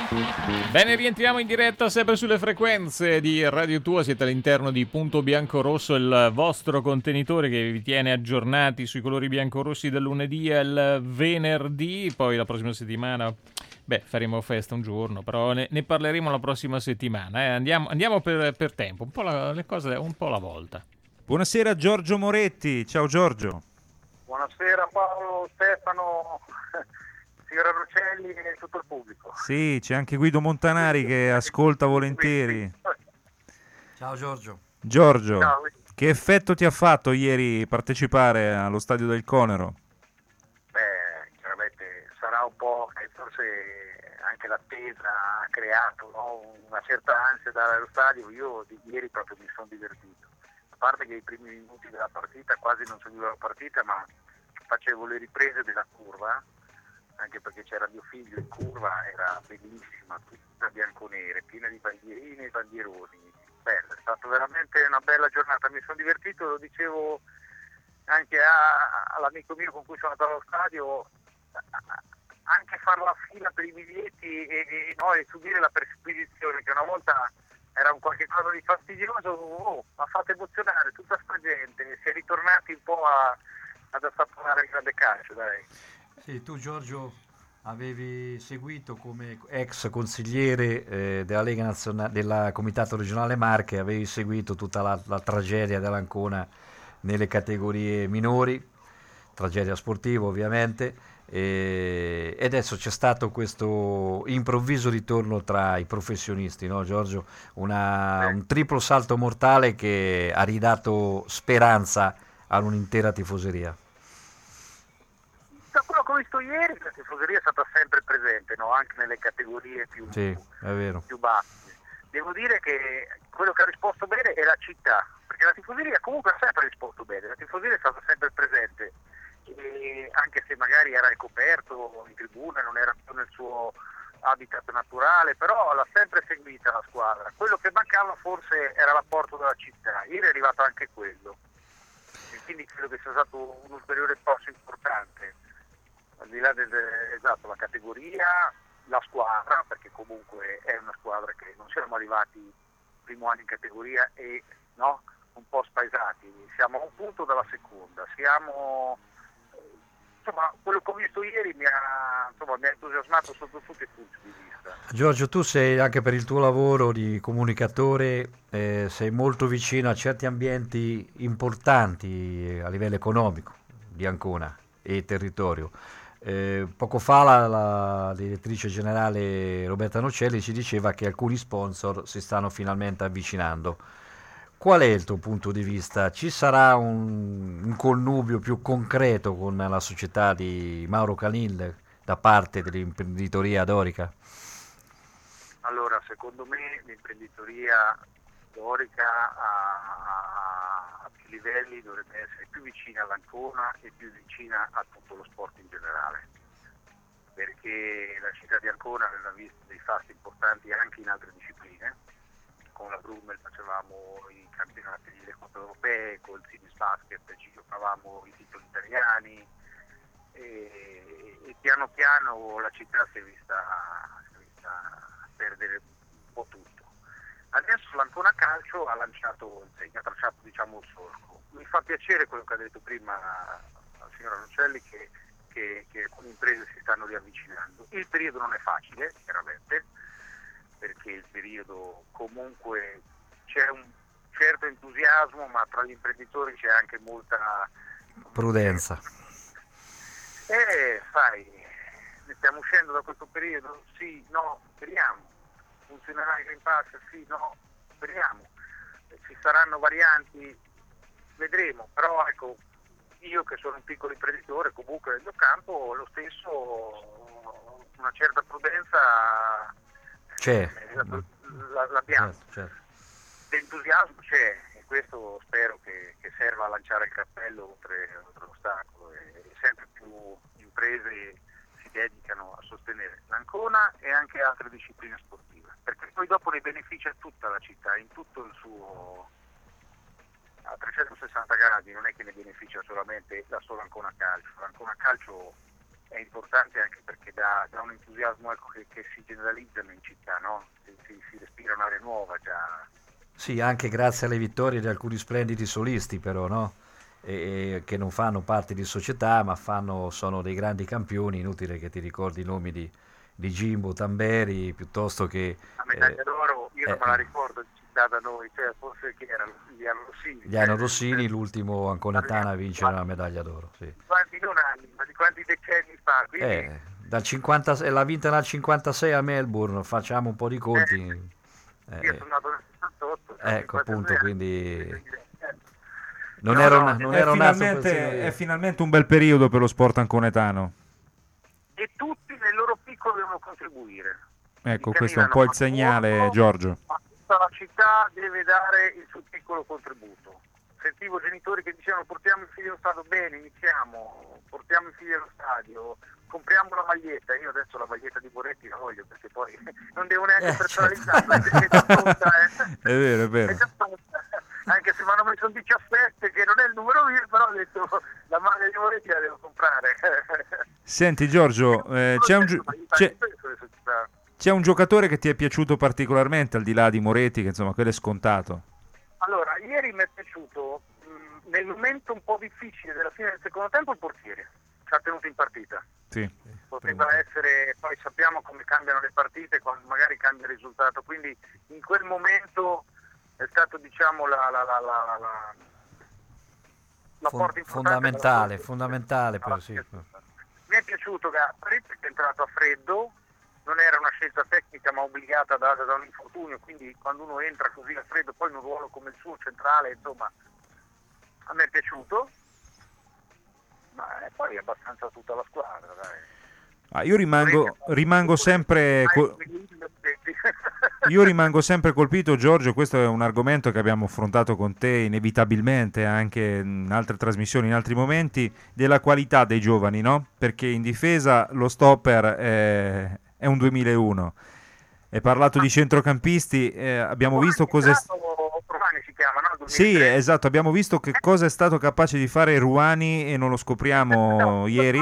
Bene, rientriamo in diretta sempre sulle frequenze di Radio Tua. Siete all'interno di Punto Bianco-Rosso, il vostro contenitore che vi tiene aggiornati sui colori biancorossi dal lunedì al venerdì. Poi la prossima settimana, beh, faremo festa un giorno, però ne, ne parleremo la prossima settimana. Eh. Andiamo, andiamo per, per tempo, un po' la, le cose un po' alla volta. Buonasera Giorgio Moretti, ciao Giorgio. Buonasera Paolo, Stefano, signora Rocelli e tutto il pubblico. Sì, c'è anche Guido Montanari che ascolta volentieri. Ciao Giorgio. Giorgio, Ciao. che effetto ti ha fatto ieri partecipare allo stadio del Conero? Beh, chiaramente sarà un po' che forse anche l'attesa ha creato, no? Una certa ansia da andare allo stadio. Io di ieri proprio mi sono divertito. A parte che i primi minuti della partita quasi non seguivo la partita, ma facevo le riprese della curva, anche perché c'era mio figlio in curva, era bellissima, tutta bianconere, piena di bandierine e bandieroni. Bella, è stata veramente una bella giornata, mi sono divertito, lo dicevo anche a, all'amico mio con cui sono andato allo stadio, anche fare la fila per i biglietti e, e, no, e subire la perquisizione, che una volta era un qualche cosa di fastidioso, oh, ma fate emozionare tutta sta gente, si è ritornati un po' a, ad assaporare il grande calcio, dai. Sì, tu Giorgio avevi seguito come ex consigliere eh, della Lega Nazionale, del Comitato Regionale Marche, avevi seguito tutta la, la tragedia dell'Ancona nelle categorie minori, tragedia sportiva ovviamente, e, e adesso c'è stato questo improvviso ritorno tra i professionisti, no Giorgio? Una, un triplo salto mortale che ha ridato speranza a un'intera tifoseria. Da quello che ho visto ieri la tifoseria è stata sempre presente, no? Anche nelle categorie più, Sì, è vero. più basse. Devo dire che quello che ha risposto bene è la città, perché la tifoseria comunque ha sempre risposto bene, la tifoseria è stata sempre presente, e anche se magari era ricoperto in tribuna, non era più nel suo habitat naturale, però l'ha sempre seguita la squadra. Quello che mancava forse era l'apporto della città, ieri è arrivato anche quello, e quindi credo che sia stato un ulteriore passo importante, al di là del, esatto, la categoria, la squadra, perché comunque è una squadra che non siamo arrivati primo anno in categoria e no, un po' spaesati, siamo a un punto dalla seconda, siamo, insomma, quello che ho visto ieri mi ha, insomma, mi ha entusiasmato sotto tutti i punti di vista. Giorgio, tu sei anche per il tuo lavoro di comunicatore, eh, sei molto vicino a certi ambienti importanti a livello economico di Ancona e territorio. Eh, poco fa la, la direttrice generale Roberta Nocelli ci diceva che alcuni sponsor si stanno finalmente avvicinando. Qual è il tuo punto di vista? Ci sarà un, un connubio più concreto con la società di Mauro Canil da parte dell'imprenditoria dorica? Allora, secondo me l'imprenditoria dorica a, a più livelli dovrebbe essere più vicina all'Ancona e più vicina a tutto lo sport in generale, perché la città di Ancona aveva visto dei fasti importanti anche in altre discipline. Con la Brummel facevamo i campionati delle coppe europee, col Sinis Basket ci giocavamo i titoli italiani e, e piano piano la città si è vista, si è vista perdere un po' tutto. Adesso l'Ancona Calcio ha lanciato il segno, ha tracciato diciamo il solco. Mi fa piacere quello che ha detto prima la signora Nocelli, che, che, che alcune imprese si stanno riavvicinando. Il periodo non è facile, chiaramente, perché il periodo comunque c'è un certo entusiasmo, ma tra gli imprenditori c'è anche molta prudenza. Eh, sai, ne stiamo uscendo da questo periodo? Sì, no, speriamo. Funzionerà il Green Pass? Sì, no, speriamo. Ci saranno varianti? Vedremo, però ecco, io che sono un piccolo imprenditore comunque nel mio campo, lo stesso, una certa prudenza c'è, la, l'abbiamo. Certo, certo. L'entusiasmo c'è e questo spero che, che serva a lanciare il cappello oltre, oltre l'ostacolo, e, e sempre più imprese si dedicano a sostenere l'Ancona e anche altre discipline sportive, perché poi dopo ne beneficia tutta la città, in tutto il suo, a trecentosessanta gradi, non è che ne beneficia solamente la sola Ancona Calcio. L'Ancona Calcio è importante anche perché dà, dà un entusiasmo, ecco, che, che si generalizzano in città, no? Si, si, si respira un'aria nuova già. Sì, anche grazie alle vittorie di alcuni splendidi solisti però, no? E, e che non fanno parte di società, ma fanno, sono dei grandi campioni, inutile che ti ricordi i nomi di, di Jimbo Tamberi, piuttosto che... La medaglia eh, d'oro, io eh, non me la ricordo di città da noi, cioè forse che erano gli Anno Rossini. Gli Anno Rossini, l'ultimo anconetano a vincere la medaglia d'oro, sì. Quanti non anni, ma di quanti decenni fa? Quindi, Eh, dal cinquanta, l'ha vinta dal cinquantasei a Melbourne, facciamo un po' di conti. eh, Eh, io sono nato nel sessantotto. ecco appunto, quindi non No, ero, no, non È ero nato per finalmente, è finalmente un bel periodo per lo sport anconetano. E tutti nel loro piccolo devono contribuire. Ecco, I questo è un Canini po' il hanno segnale, fatto molto, Giorgio. ma tutta la città deve dare il suo piccolo contributo. Sentivo genitori che dicevano: portiamo i figli allo stadio, bene, iniziamo, portiamo i figli allo stadio, compriamo la maglietta. Io adesso la maglietta di Moretti la voglio, perché poi non devo neanche Eh, personalizzarla, perché è già pronta, eh. È vero, è vero. È già pronta. Anche se mi hanno messo un diciassette, che non è il numero mio, però ho detto la maglia di Moretti la devo comprare. Senti Giorgio, eh, c'è, un gio- c'è, c'è un giocatore che ti è piaciuto particolarmente, al di là di Moretti, che insomma quello è scontato. Allora, ieri mi è piaciuto, mh, nel momento un po' difficile della fine del secondo tempo, il portiere ci ha tenuto in partita. Sì. Poteva essere, poi sappiamo come cambiano le partite quando magari cambia il risultato, quindi in quel momento è stato, diciamo, la, la, la, la, la, la Fon- porta importante fondamentale, della- fondamentale per sì. Mi è piaciuto Gaspari perché è entrato a freddo, non era una scelta tecnica ma obbligata da, da un infortunio, quindi quando uno entra così a freddo, poi in un ruolo come il suo centrale, insomma, a me è piaciuto, ma è poi abbastanza tutta la squadra, dai. Ah, io rimango, rimango sempre co- io rimango sempre colpito, Giorgio. Questo è un argomento che abbiamo affrontato con te inevitabilmente anche in altre trasmissioni, in altri momenti, della qualità dei giovani, no? Perché in difesa lo stopper è, è un duemilauno. Hai parlato di centrocampisti, eh, abbiamo visto cosa è... Romani si chiama, no? Sì, duemilatré. esatto, abbiamo visto che cosa è stato capace di fare Ruani e non lo scopriamo No, ieri.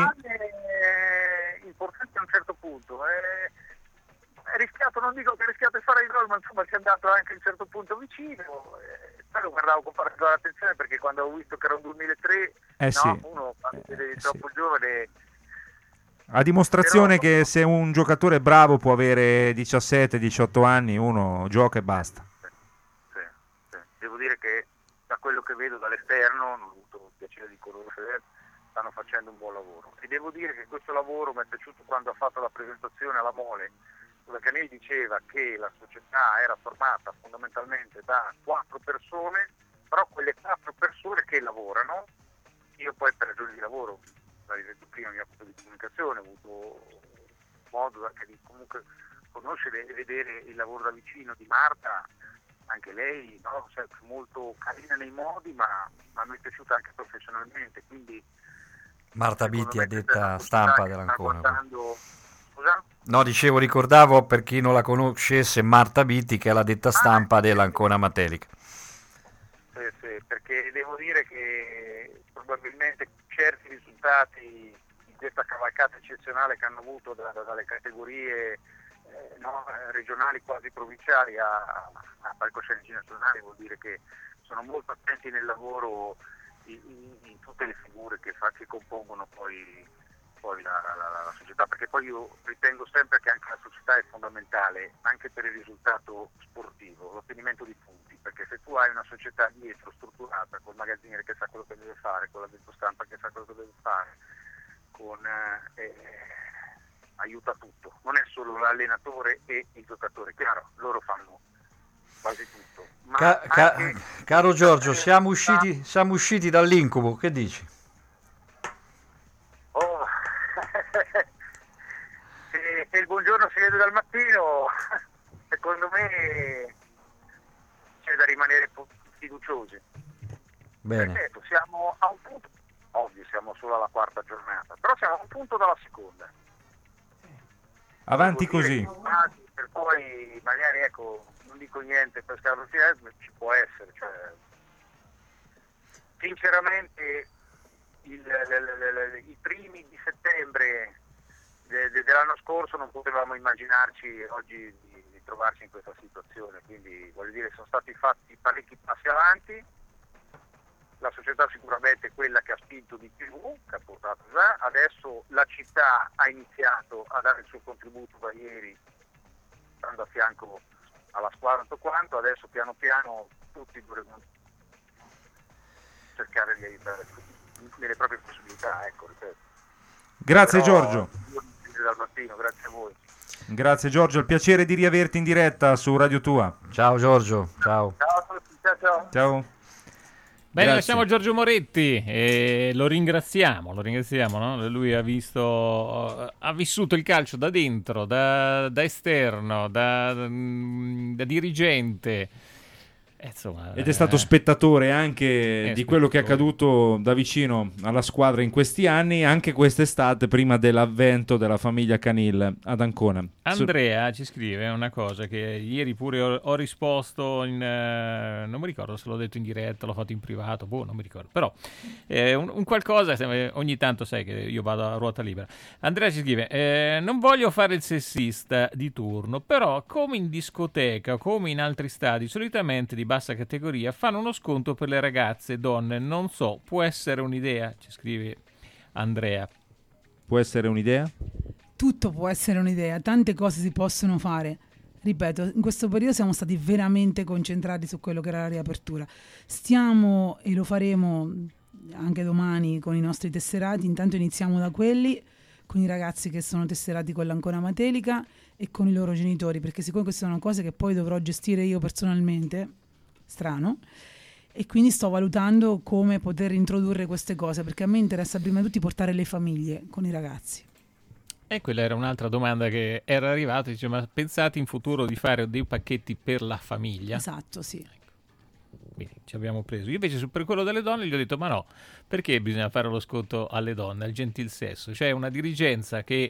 è importante a un certo punto. È, è rischiato, non dico che è rischiato di fare il gol, ma insomma ci è andato anche a un certo punto vicino. Eh, poi lo guardavo con particolare attenzione perché quando ho visto che era un duemilatré, Eh no, sì. uno quando Eh, vede sì. troppo giovane. A dimostrazione Però- che se un giocatore bravo può avere diciassette diciotto anni, uno gioca e basta. Sì, sì. Devo dire che da quello che vedo dall'esterno, non ho avuto il piacere di conoscere, stanno facendo un buon lavoro. E devo dire che questo lavoro mi è piaciuto quando ha fatto la presentazione alla Mole, dove Canini diceva che la società era formata fondamentalmente da quattro persone, però quelle quattro persone che lavorano, io poi per ragioni di lavoro, l'hai detto prima, mi occupo di comunicazione, ho avuto modo anche di comunque conoscere e vedere il lavoro da vicino di Marta, anche lei, no? Cioè, molto carina nei modi, ma, ma mi è piaciuta anche professionalmente, quindi Marta secondo Bitti, me addetta questa è una stampa società che sta dell'Ancona. guardando- Scusa? No, dicevo, ricordavo per chi non la conoscesse Marta Bitti, che è la detta stampa dell'Ancona Matelica. Sì, sì, perché devo dire che probabilmente certi risultati di questa cavalcata eccezionale che hanno avuto da- da- dalle categorie eh, no, eh, regionali quasi provinciali a, a palcoscenici nazionali vuol dire che sono molto attenti nel lavoro in, in- in tutte le figure che, fa, che compongono poi, poi la, la- la- la società, perché poi io ritengo sempre che anche la società è fondamentale anche per il risultato sportivo, l'ottenimento di punti, perché se tu hai una società dietro strutturata col magazziniere che sa quello che deve fare, con l'addetto stampa che sa quello che deve fare, con eh, eh, aiuta tutto, non è solo l'allenatore e il giocatore, chiaro, loro fanno quasi tutto. Ma Ca- ca- anche- caro Giorgio, siamo usciti, siamo usciti dall'incubo, che dici? Oh. se, se il buongiorno si vede dal mattino, secondo me c'è da rimanere po- fiduciosi. Bene, Ripeto, siamo a un punto, ovvio siamo solo alla quarta giornata, però siamo a un punto dalla seconda. Avanti Vuol dire così. che quasi, per poi magari, ecco, non dico niente per scala finale, ci può essere, cioè, sinceramente il, le, le, le, i primi di settembre de, de, dell'anno scorso non potevamo immaginarci oggi di, di trovarci in questa situazione, quindi voglio dire sono stati fatti parecchi passi avanti. La società sicuramente è quella che ha spinto di più, che ha portato già, adesso la città ha iniziato a dare il suo contributo da ieri, stando a fianco alla squadra tutto quanto, adesso piano piano tutti dovremmo cercare di aiutare nelle proprie possibilità, ecco, ripeto. Grazie Però, Giorgio. Dal mattino, grazie a voi. Grazie Giorgio, il piacere di riaverti in diretta su Radio Tua. Ciao Giorgio, ciao. Ciao a tutti, ciao ciao. Ciao. Bene, Grazie. lasciamo Giorgio Moretti e lo ringraziamo, lo ringraziamo, no? Lui ha visto, ha vissuto il calcio da dentro, da, da esterno, da, da dirigente. Eh, insomma, Ed è stato spettatore anche eh, di quello che è spettatore. accaduto da vicino alla squadra in questi anni, anche quest'estate, prima dell'avvento della famiglia Canil ad Ancona. Andrea ci scrive una cosa che ieri pure ho, ho risposto in, eh, non mi ricordo se l'ho detto in diretta, l'ho fatto in privato, boh, non mi ricordo, però eh, un, un qualcosa, ogni tanto sai che io vado a ruota libera. Andrea ci scrive, eh, non voglio fare il sessista di turno, però come in discoteca, come in altri stadi, solitamente di bassa categoria, fanno uno sconto per le ragazze, donne, non so, può essere un'idea, ci scrive Andrea. Può essere un'idea? Tutto può essere un'idea, tante cose si possono fare. Ripeto, in questo periodo siamo stati veramente concentrati su quello che era la riapertura. Stiamo, e lo faremo anche domani con i nostri tesserati, intanto iniziamo da quelli, con i ragazzi che sono tesserati con l'Ancona Matelica e con i loro genitori, perché siccome queste sono cose che poi dovrò gestire io personalmente, strano, e quindi sto valutando come poter introdurre queste cose, perché a me interessa prima di tutto portare le famiglie con i ragazzi. E quella era un'altra domanda che era arrivata, dice, ma pensate in futuro di fare dei pacchetti per la famiglia? Esatto, sì. Quindi ci abbiamo preso. Io invece su- per quello delle donne gli ho detto, ma no, perché bisogna fare lo sconto alle donne, al gentil sesso? Cioè una dirigenza che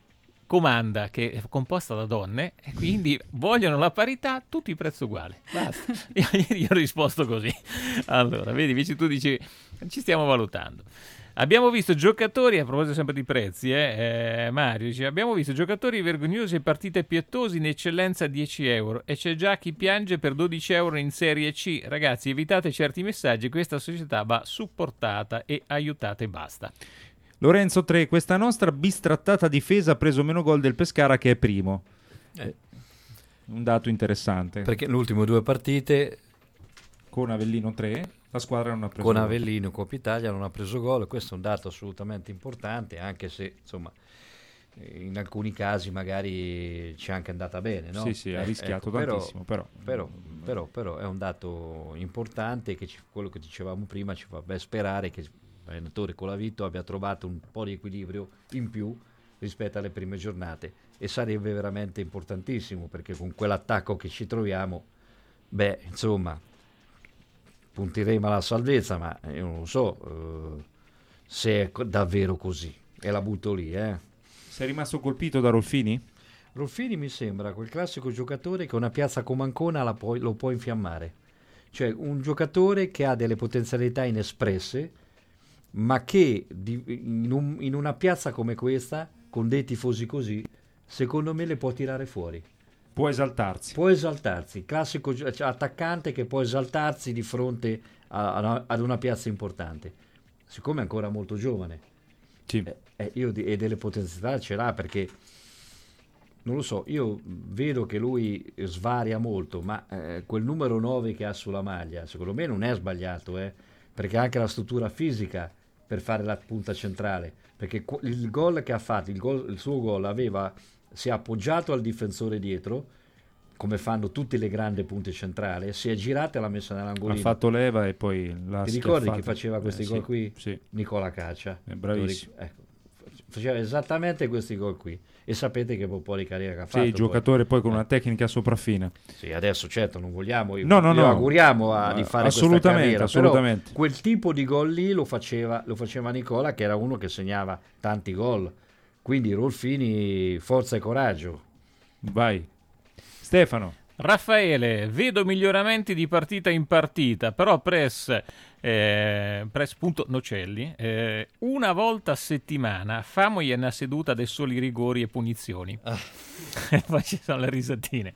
comanda, che è composta da donne, e quindi vogliono la parità, tutti i prezzi uguali. Basta. Io ieri ho risposto così. Allora, vedi, invece tu dici, ci stiamo valutando. Abbiamo visto giocatori, a proposito sempre di prezzi, eh, eh, Mario dice, abbiamo visto giocatori vergognosi e partite pietose in eccellenza a dieci euro e c'è già chi piange per dodici euro in Serie C. Ragazzi, evitate certi messaggi, questa società va supportata e aiutata e basta. Lorenzo tre, questa nostra bistrattata difesa ha preso meno gol del Pescara che è primo. Eh. Un dato interessante. Perché le ultime due partite con Avellino tre la squadra non ha preso con gol. Avellino e Coppa Italia non ha preso gol, questo è un dato assolutamente importante, anche se insomma in alcuni casi magari ci è anche andata bene, no? Sì, sì, ha Eh, rischiato ecco, tantissimo, però. Però, però, però è un dato importante che ci, quello che dicevamo prima ci fa ben sperare che l'allenatore Colavito abbia trovato un po' di equilibrio in più rispetto alle prime giornate, e sarebbe veramente importantissimo, perché con quell'attacco che ci troviamo, beh, insomma, punteremo alla salvezza, ma io non lo so eh, se è co- davvero così, e la butto lì. eh. Sei rimasto colpito da Rolfini? Rolfini mi sembra quel classico giocatore che una piazza come Ancona la può, lo può infiammare, cioè un giocatore che ha delle potenzialità inespresse, ma che di, in, un, in una piazza come questa, con dei tifosi così, secondo me le può tirare fuori. Può esaltarsi. Può esaltarsi, classico gio- cioè, attaccante che può esaltarsi di fronte a, a una, ad una piazza importante, siccome è ancora molto giovane. Sì. Eh, eh, io di, e delle potenzialità ce l'ha, perché non lo so, io vedo che lui svaria molto, ma eh, quel numero nove che ha sulla maglia secondo me non è sbagliato, eh, perché ha anche la struttura fisica per fare la punta centrale, perché qu- il gol che ha fatto, il, gol, il suo gol aveva, si è appoggiato al difensore dietro, come fanno tutte le grandi punte centrali, si è girato e l'ha messa nell'angolino. Ha fatto leva e poi l'ha Ti ricordi schiaffata. chi faceva questi Eh, gol sì, qui? Sì. Nicola Caccia. È bravissimo. Ecco, faceva esattamente questi gol qui, e sapete che po' di carriera che ha Sì, fatto. il giocatore poi, con Eh. una tecnica sopraffina. Sì, adesso certo non vogliamo, No, no, glielo no. auguriamo a, di fare Assolutamente, questa carriera, assolutamente. però quel tipo di gol lì lo faceva, lo faceva Nicola, che era uno che segnava tanti gol, quindi Rolfini, forza e coraggio. Vai. Stefano. Raffaele, vedo miglioramenti di partita in partita, però press, eh, press.nocelli, eh, una volta a settimana famogli una seduta dei soli rigori e punizioni. Ah. E poi ci sono le risatine.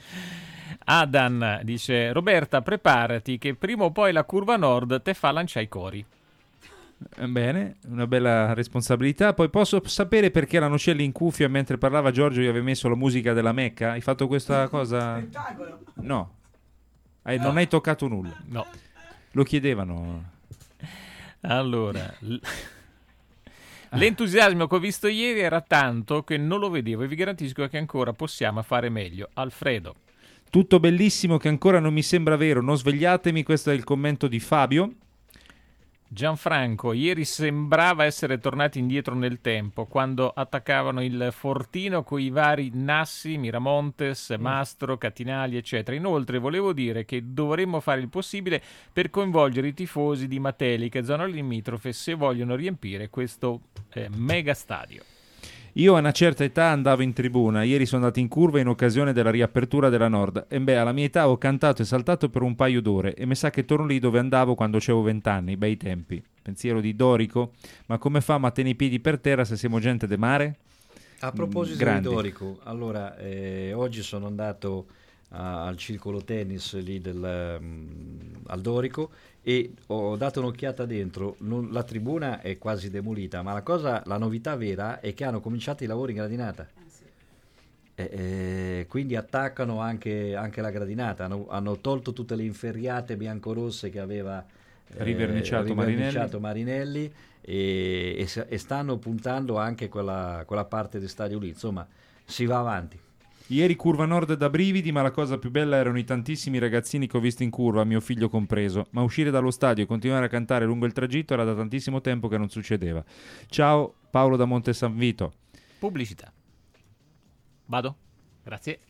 Adan dice: Roberta, preparati che prima o poi la curva nord te fa lanciare i cori. Bene, una bella responsabilità. Poi posso sapere perché la Nocelli in cuffia mentre parlava Giorgio gli aveva messo la musica della Mecca? Hai fatto questa cosa? Spettacolo. No. Hai, non hai toccato nulla? No. Lo chiedevano. Allora, l- l'entusiasmo che ho visto ieri era tanto che non lo vedevo e vi garantisco che ancora possiamo fare meglio. Alfredo. Tutto bellissimo che ancora non mi sembra vero, non svegliatemi, questo è il commento di Fabio. Gianfranco, ieri sembrava essere tornati indietro nel tempo quando attaccavano il fortino con i vari Nassi, Miramontes, Mastro, Catinali eccetera. Inoltre volevo dire che dovremmo fare il possibile per coinvolgere i tifosi di Matelica e zona limitrofe se vogliono riempire questo eh, mega stadio. Io a una certa età andavo in tribuna, ieri sono andato in curva in occasione della riapertura della Nord e beh, alla mia età ho cantato e saltato per un paio d'ore e mi sa che torno lì dove andavo quando avevo vent'anni, bei tempi. Pensiero di Dorico, ma come fa a tenere i piedi per terra se siamo gente de mare? A proposito Grandi. di Dorico, allora eh, oggi sono andato a, al circolo tennis lì del, um, al Dorico e ho dato un'occhiata dentro. Non, la tribuna è quasi demolita, ma la cosa, la novità vera è che hanno cominciato i lavori in gradinata. Ah, sì. e, e, quindi attaccano anche, anche la gradinata, hanno, hanno tolto tutte le inferriate biancorosse che aveva eh, riverniciato, riverniciato Marinelli, Marinelli e, e, e stanno puntando anche quella, quella parte del stadio lì, insomma si va avanti. Ieri curva nord da brividi, ma la cosa più bella erano i tantissimi ragazzini che ho visto in curva, mio figlio compreso. Ma uscire dallo stadio e continuare a cantare lungo il tragitto era da tantissimo tempo che non succedeva. Ciao, Paolo da Monte San Vito. Pubblicità. Vado? Grazie.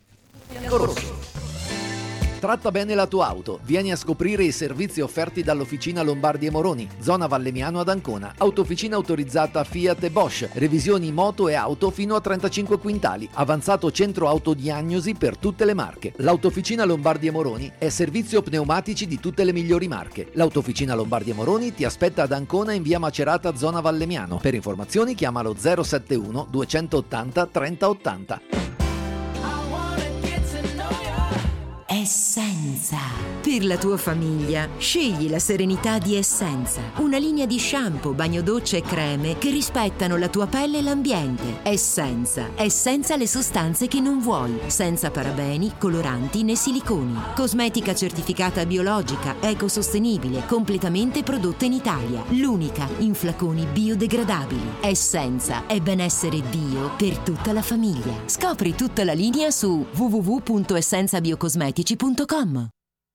Tratta bene la tua auto. Vieni a scoprire i servizi offerti dall'Officina Lombardi e Moroni, zona Vallemiano ad Ancona. Autofficina autorizzata Fiat e Bosch. Revisioni moto e auto fino a trentacinque quintali. Avanzato centro autodiagnosi per tutte le marche. L'Autofficina Lombardi e Moroni è servizio pneumatici di tutte le migliori marche. L'Autofficina Lombardi e Moroni ti aspetta ad Ancona in via Macerata, zona Vallemiano. Per informazioni chiamalo zero sette uno duecentottanta trenta ottanta. Essenza. Per la tua famiglia, scegli la serenità di Essenza. Una linea di shampoo, bagno doccia e creme che rispettano la tua pelle e l'ambiente. Essenza. Essenza le sostanze che non vuoi. Senza parabeni, coloranti né siliconi. Cosmetica certificata biologica, ecosostenibile, completamente prodotta in Italia. L'unica in flaconi biodegradabili. Essenza è benessere bio per tutta la famiglia. Scopri tutta la linea su w w w punto essenza biocosmetici punto com.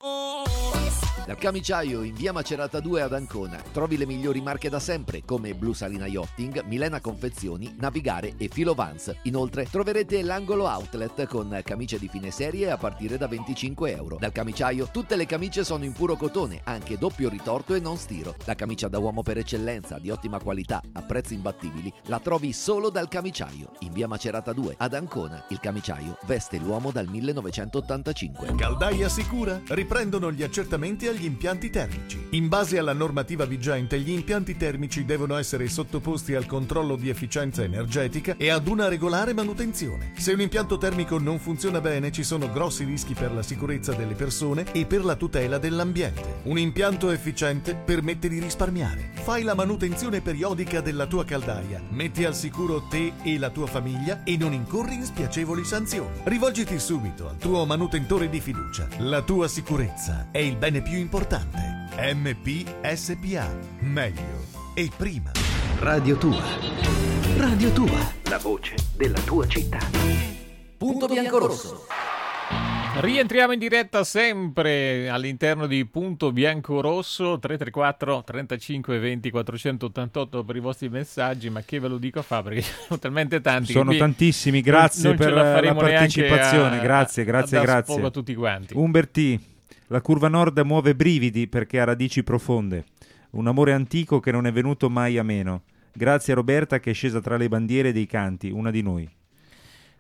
Dal Camiciaio in via Macerata due ad Ancona trovi le migliori marche da sempre come Blu Salina Yachting, Milena Confezioni, Navigare e Filo Vans. Inoltre troverete l'angolo outlet con camicie di fine serie a partire da venticinque euro. Dal Camiciaio tutte le camicie sono in puro cotone, anche doppio ritorto e non stiro. La camicia da uomo per eccellenza, di ottima qualità, a prezzi imbattibili, la trovi solo dal Camiciaio in via Macerata due ad Ancona. Il Camiciaio veste l'uomo dal millenovecentottantacinque. Caldaia Sicura riprendono gli accertamenti agli impianti termici. In base alla normativa vigente, gli impianti termici devono essere sottoposti al controllo di efficienza energetica e ad una regolare manutenzione. Se un impianto termico non funziona bene, ci sono grossi rischi per la sicurezza delle persone e per la tutela dell'ambiente. Un impianto efficiente permette di risparmiare. Fai la manutenzione periodica della tua caldaia, metti al sicuro te e la tua famiglia e non incorri in spiacevoli sanzioni. Rivolgiti subito al tuo manutentore di fiducia. La tua sicurezza è il bene più importante. M P S P A. Meglio e prima. Radio Tua. Radio Tua. La voce della tua città. Punto Biancorosso. Rientriamo in diretta sempre all'interno di Punto Biancorosso. Tre tre quattro trentacinque venti quattrocentottantotto per i vostri messaggi, ma che ve lo dico a fa perché sono talmente tanti. Sono tantissimi, grazie non, non per la, la partecipazione. A, grazie, grazie, a grazie. A tutti quanti. Umberti. La curva nord muove brividi perché ha radici profonde. Un amore antico che non è venuto mai a meno. Grazie a Roberta che è scesa tra le bandiere dei canti, una di noi.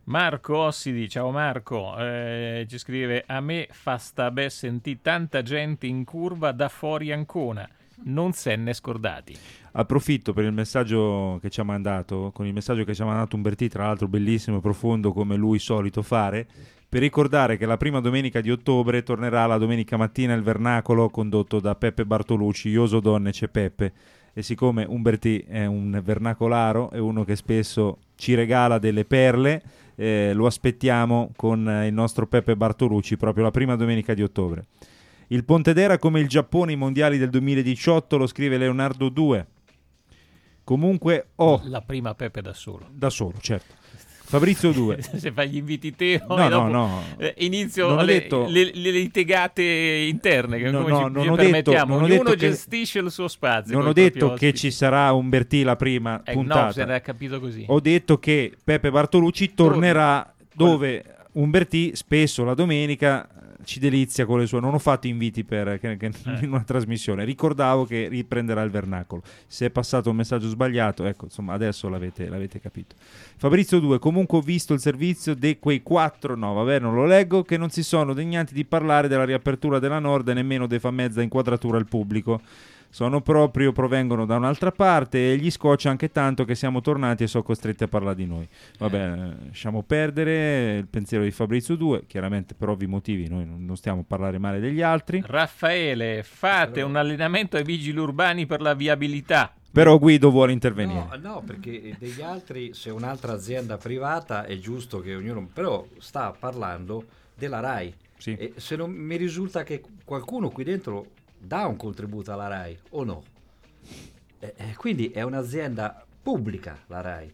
Marco Ossidi, ciao Marco, eh, ci scrive: a me fa sta be sentì tanta gente in curva da fuori Ancona, non se ne scordati. Approfitto per il messaggio che ci ha mandato, con il messaggio che ci ha mandato Umbertì, tra l'altro bellissimo e profondo come lui solito fare, per ricordare che la prima domenica di ottobre tornerà la domenica mattina il Vernacolo condotto da Peppe Bartolucci, Io so donne c'è Peppe, e siccome Umbertì è un vernacolaro, è uno che spesso ci regala delle perle, eh, lo aspettiamo con il nostro Peppe Bartolucci proprio la prima domenica di ottobre. Il Pontedera come il Giappone ai mondiali del duemiladiciotto, lo scrive Leonardo due. Comunque ho... La prima Peppe da solo. Da solo, certo. Fabrizio due. Se fai gli inviti te no, dopo, no, no. Eh, inizio le, detto... le, le litigate interne che no, come no, ci, non ci ho permettiamo. detto, Ognuno che... gestisce il suo spazio. Non ho detto che ci sarà Umbertì la prima eh, puntata. No, se era capito così. Ho detto che Peppe Bartolucci tornerà dove Umbertì spesso la domenica ci delizia con le sue. Non ho fatto inviti per che, che eh. in una trasmissione, ricordavo che riprenderà il Vernacolo. Se è passato un messaggio sbagliato, ecco, insomma, adesso l'avete, l'avete capito. Fabrizio due, comunque ho visto il servizio di quei quattro, no vabbè non lo leggo, che non si sono degnati di parlare della riapertura della Nord e nemmeno de fa mezza inquadratura al pubblico. Sono proprio, provengono da un'altra parte e gli scoccia anche tanto che siamo tornati e sono costretti a parlare di noi. Vabbè, lasciamo perdere il pensiero di Fabrizio due, chiaramente per ovvi motivi noi non stiamo a parlare male degli altri. Raffaele, fate un allenamento ai vigili urbani per la viabilità. Però Guido vuole intervenire. No, no, perché degli altri, se un'altra azienda privata è giusto che ognuno... Però sta parlando della RAI. Sì. E se non mi risulta che qualcuno qui dentro dà un contributo alla RAI o no? E, e quindi è un'azienda pubblica la RAI.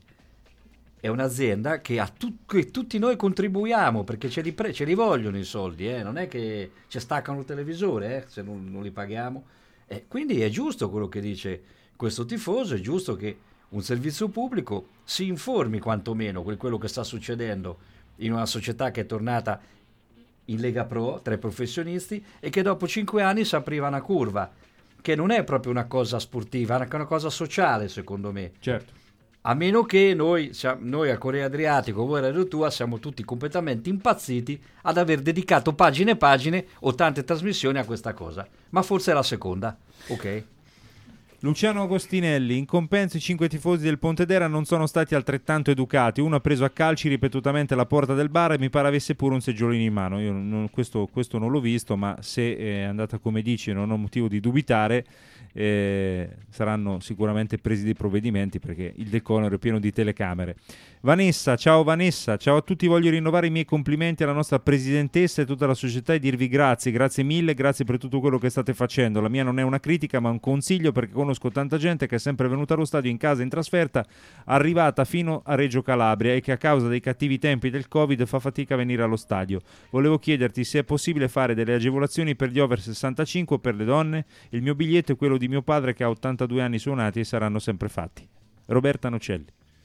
È un'azienda che, a tu, che tutti noi contribuiamo perché ce li, pre, ce li vogliono i soldi, eh? Non è che ci staccano il televisore eh? Se non, non li paghiamo. E quindi è giusto quello che dice questo tifoso, è giusto che un servizio pubblico si informi quantomeno di quello che sta succedendo in una società che è tornata in Lega Pro tra i professionisti e che dopo cinque anni si apriva una curva che non è proprio una cosa sportiva, è una cosa sociale secondo me. Certo. A meno che noi, noi al Corriere Adriatico, voi a Radio Tua, siamo tutti completamente impazziti ad aver dedicato pagine e pagine o tante trasmissioni a questa cosa, ma forse è la seconda, ok? Luciano Agostinelli, in compenso i cinque tifosi del Pontedera non sono stati altrettanto educati, uno ha preso a calci ripetutamente la porta del bar e mi pare avesse pure un seggiolino in mano. Io non, questo, questo non l'ho visto, ma se è andata come dici non ho motivo di dubitare, eh, saranno sicuramente presi dei provvedimenti perché il deconero è pieno di telecamere. Vanessa, ciao Vanessa, ciao a tutti, voglio rinnovare i miei complimenti alla nostra presidentessa e tutta la società e dirvi grazie, grazie mille, grazie per tutto quello che state facendo. La mia non è una critica ma un consiglio, perché conosco tanta gente che è sempre venuta allo stadio in casa in trasferta, arrivata fino a Reggio Calabria e che a causa dei cattivi tempi del Covid fa fatica a venire allo stadio. Volevo chiederti se è possibile fare delle agevolazioni per gli over sessantacinque o per le donne. Il mio biglietto è quello di mio padre che ha ottantadue anni suonati e saranno sempre fatti. Roberta Nocelli.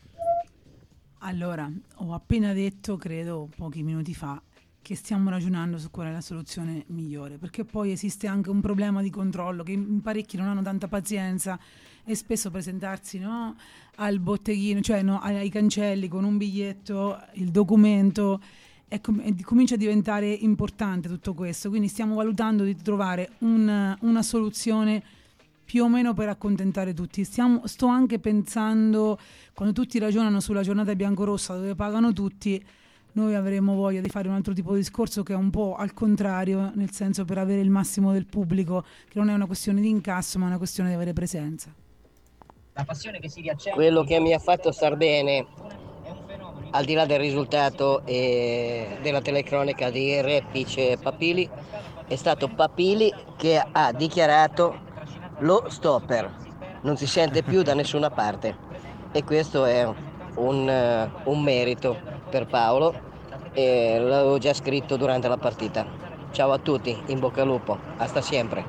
Allora, ho appena detto, credo pochi minuti fa, che stiamo ragionando su qual è la soluzione migliore, perché poi esiste anche un problema di controllo, che in parecchi non hanno tanta pazienza e spesso presentarsi, no, al botteghino, cioè no, ai cancelli con un biglietto, il documento, e com- e comincia a diventare importante tutto questo, quindi stiamo valutando di trovare un, una soluzione più o meno per accontentare tutti. Stiamo, sto anche pensando, quando tutti ragionano sulla giornata biancorossa dove pagano tutti, noi avremo voglia di fare un altro tipo di discorso che è un po' al contrario, nel senso per avere il massimo del pubblico, che non è una questione di incasso ma è una questione di avere presenza. La passione che si riaccende. Quello che mi ha fatto star bene, al di là del risultato e della telecronaca di Repic e Papili, è stato Papili che ha dichiarato lo stopper, non si sente più da nessuna parte e questo è un, uh, un merito per Paolo e l'avevo già scritto durante la partita. Ciao a tutti, in bocca al lupo, hasta sempre.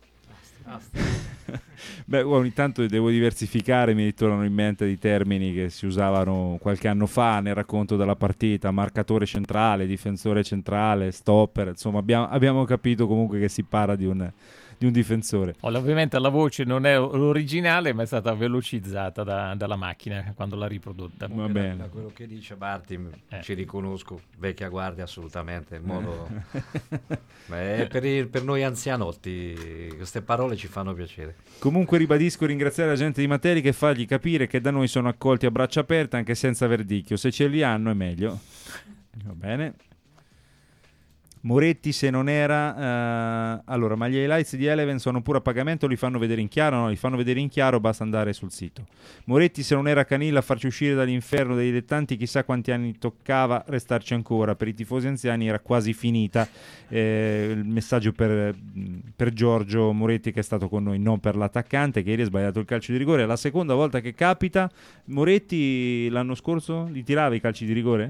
Beh, ogni tanto devo diversificare, mi ritornano in mente dei termini che si usavano qualche anno fa nel racconto della partita: marcatore centrale, difensore centrale, stopper, insomma abbiamo, abbiamo capito comunque che si parla di un, di un difensore. Ovviamente la voce non è l'originale, ma è stata velocizzata da, dalla macchina quando l'ha riprodotta. Va bene. Da quello che dice Martin eh. ci riconosco, vecchia guardia assolutamente, il modo... Beh, per, il, per noi anzianotti queste parole ci fanno piacere. Comunque ribadisco ringraziare la gente di Matelica e fargli capire che da noi sono accolti a braccia aperte anche senza verdicchio, se ce li hanno è meglio. Va bene. Moretti se non era uh, allora, ma gli highlights di Eleven sono pure a pagamento o li fanno vedere in chiaro? No, li fanno vedere in chiaro, basta andare sul sito. Moretti se non era Canilla a farci uscire dall'inferno dei dilettanti, chissà quanti anni toccava restarci ancora. Per i tifosi anziani era quasi finita. Eh, il messaggio per, per Giorgio Moretti, che è stato con noi, non per l'attaccante che ieri ha sbagliato il calcio di rigore. È la seconda volta che capita. Moretti l'anno scorso li tirava i calci di rigore?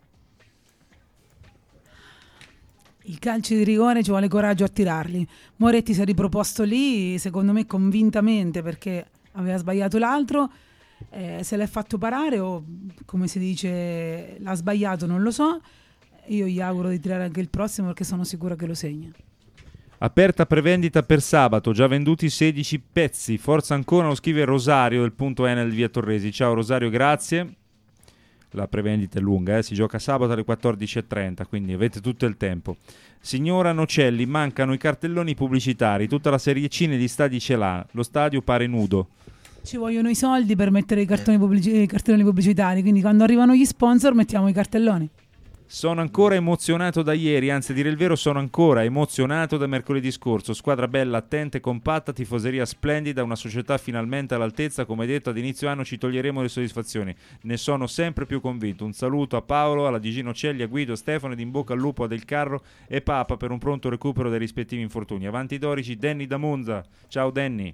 Il calcio di rigore ci vuole coraggio a tirarli. Moretti si è riproposto lì, secondo me convintamente, perché aveva sbagliato l'altro, eh, se l'è fatto parare o, come si dice, l'ha sbagliato, non lo so. Io gli auguro di tirare anche il prossimo, perché sono sicura che lo segna. Aperta prevendita per sabato, già venduti sedici pezzi. Forza ancora, lo scrive Rosario del punto Enel via Torresi. Ciao Rosario, grazie. La prevendita è lunga, eh? Si gioca sabato alle quattordici e trenta, quindi avete tutto il tempo. Signora Nocelli, mancano i cartelloni pubblicitari, tutta la Serie C negli stadi ce l'ha, lo stadio pare nudo. Ci vogliono i soldi per mettere i, cartoni pubblici- i cartelloni pubblicitari, quindi quando arrivano gli sponsor mettiamo i cartelloni. Sono ancora emozionato da ieri, anzi a dire il vero sono ancora emozionato da mercoledì scorso. Squadra bella, attenta e compatta, tifoseria splendida, una società finalmente all'altezza. Come detto ad inizio anno ci toglieremo le soddisfazioni, ne sono sempre più convinto. Un saluto a Paolo, alla Di Gino Celli, a Guido, Stefano ed in bocca al lupo a Del Carro e Papa per un pronto recupero dei rispettivi infortuni. Avanti i Dorici, Danny da Monza. Ciao Danny.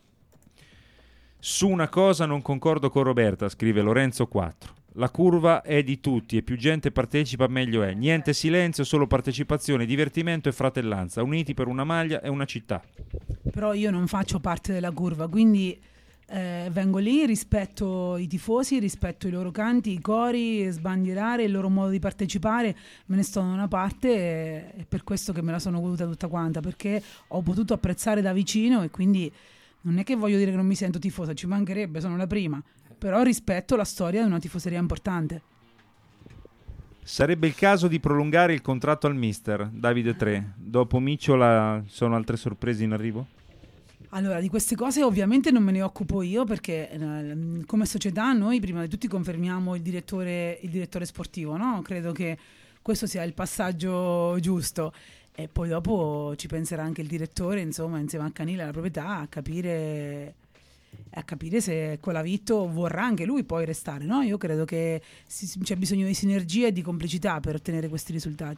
Su una cosa non concordo con Roberta, scrive Lorenzo quattro. La curva è di tutti e più gente partecipa meglio è. Niente silenzio, solo partecipazione, divertimento e fratellanza, uniti per una maglia e una città. Però io non faccio parte della curva, quindi eh, vengo lì, rispetto i tifosi, rispetto i loro canti, i cori, sbandierare, il loro modo di partecipare, me ne sto da una parte e è per questo che me la sono goduta tutta quanta, perché ho potuto apprezzare da vicino e quindi non è che voglio dire che non mi sento tifosa, ci mancherebbe, sono la prima. Però rispetto la storia di una tifoseria importante. Sarebbe il caso di prolungare il contratto al mister Davide tre. Dopo Micciola sono altre sorprese in arrivo? Allora, di queste cose ovviamente non me ne occupo io, perché eh, come società noi prima di tutti confermiamo il direttore, il direttore sportivo, no? Credo che questo sia il passaggio giusto. E poi dopo ci penserà anche il direttore, insomma, insieme a Canilla e alla proprietà, a capire... a capire se Colavitto vorrà anche lui poi restare, no? Io credo che si, c'è bisogno di sinergia e di complicità per ottenere questi risultati.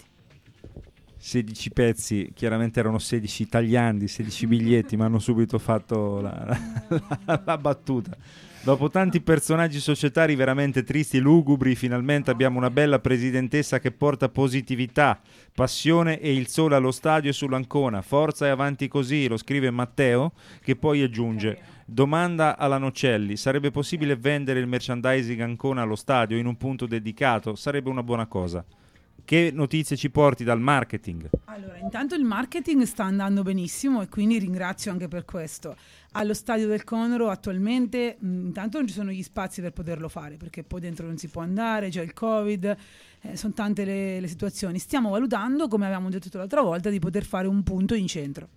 sedici pezzi, chiaramente erano sedici tagliandi, sedici biglietti, ma hanno subito fatto la, la, la battuta. Dopo tanti personaggi societari veramente tristi e lugubri, finalmente abbiamo una bella presidentessa che porta positività, passione e il sole allo stadio e sull'Ancona. Forza e avanti così, lo scrive Matteo, che poi aggiunge: domanda alla Nocelli, sarebbe possibile vendere il merchandising Ancona allo stadio in un punto dedicato? Sarebbe una buona cosa. Che notizie ci porti dal marketing? Allora, intanto il marketing sta andando benissimo e quindi ringrazio anche per questo. Allo stadio del Conoro attualmente mh, intanto non ci sono gli spazi per poterlo fare, perché poi dentro non si può andare, c'è il Covid, eh, sono tante le, le situazioni. Stiamo valutando, come avevamo detto l'altra volta, di poter fare un punto in centro.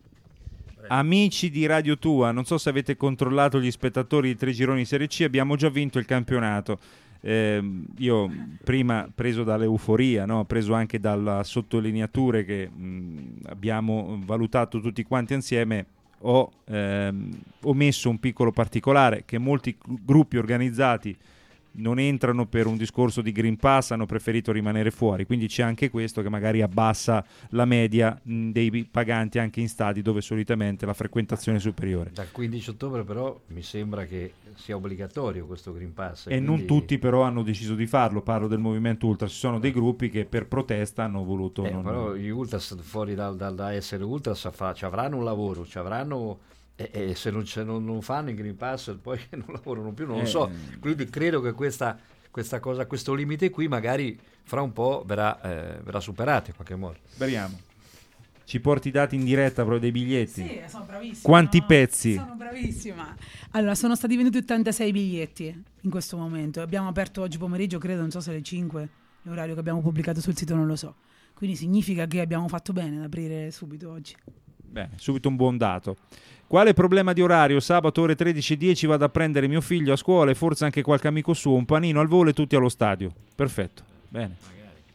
Amici di Radio Tua, non so se avete controllato gli spettatori di tre gironi Serie C, abbiamo già vinto il campionato. Eh, io prima, preso dall'euforia, no? preso anche dalle sottolineature che mh, abbiamo valutato tutti quanti insieme, ho, ehm, ho messo un piccolo particolare: che molti gruppi organizzati non entrano per un discorso di Green Pass, hanno preferito rimanere fuori, quindi c'è anche questo che magari abbassa la media mh, dei paganti anche in stadi dove solitamente la frequentazione è superiore. Dal quindici ottobre però mi sembra che sia obbligatorio questo Green Pass. E, e quindi... non tutti però hanno deciso di farlo, parlo del movimento ultra, ci sono dei gruppi che per protesta hanno voluto... Eh, non... Però gli ultras fuori dal, dal, da essere ultras fa, ci avranno un lavoro, ci avranno... E, e se non, non, non fanno il Green Pass poi non lavorano più, non lo so, quindi credo che questa, questa cosa, questo limite qui magari fra un po' verrà, eh, verrà superato in qualche modo. Speriamo. Ci porti i dati in diretta proprio dei biglietti? Sì, sono bravissima. Quanti no? pezzi? Sono bravissima. Allora, sono stati venuti ottantasei biglietti in questo momento. Abbiamo aperto oggi pomeriggio, credo, non so se alle cinque, l'orario che abbiamo pubblicato sul sito non lo so. Quindi significa che abbiamo fatto bene ad aprire subito oggi. Bene, subito un buon dato. Quale problema di orario? Sabato ore tredici e dieci vado a prendere mio figlio a scuola e forse anche qualche amico suo, un panino al volo e tutti allo stadio. Perfetto, bene.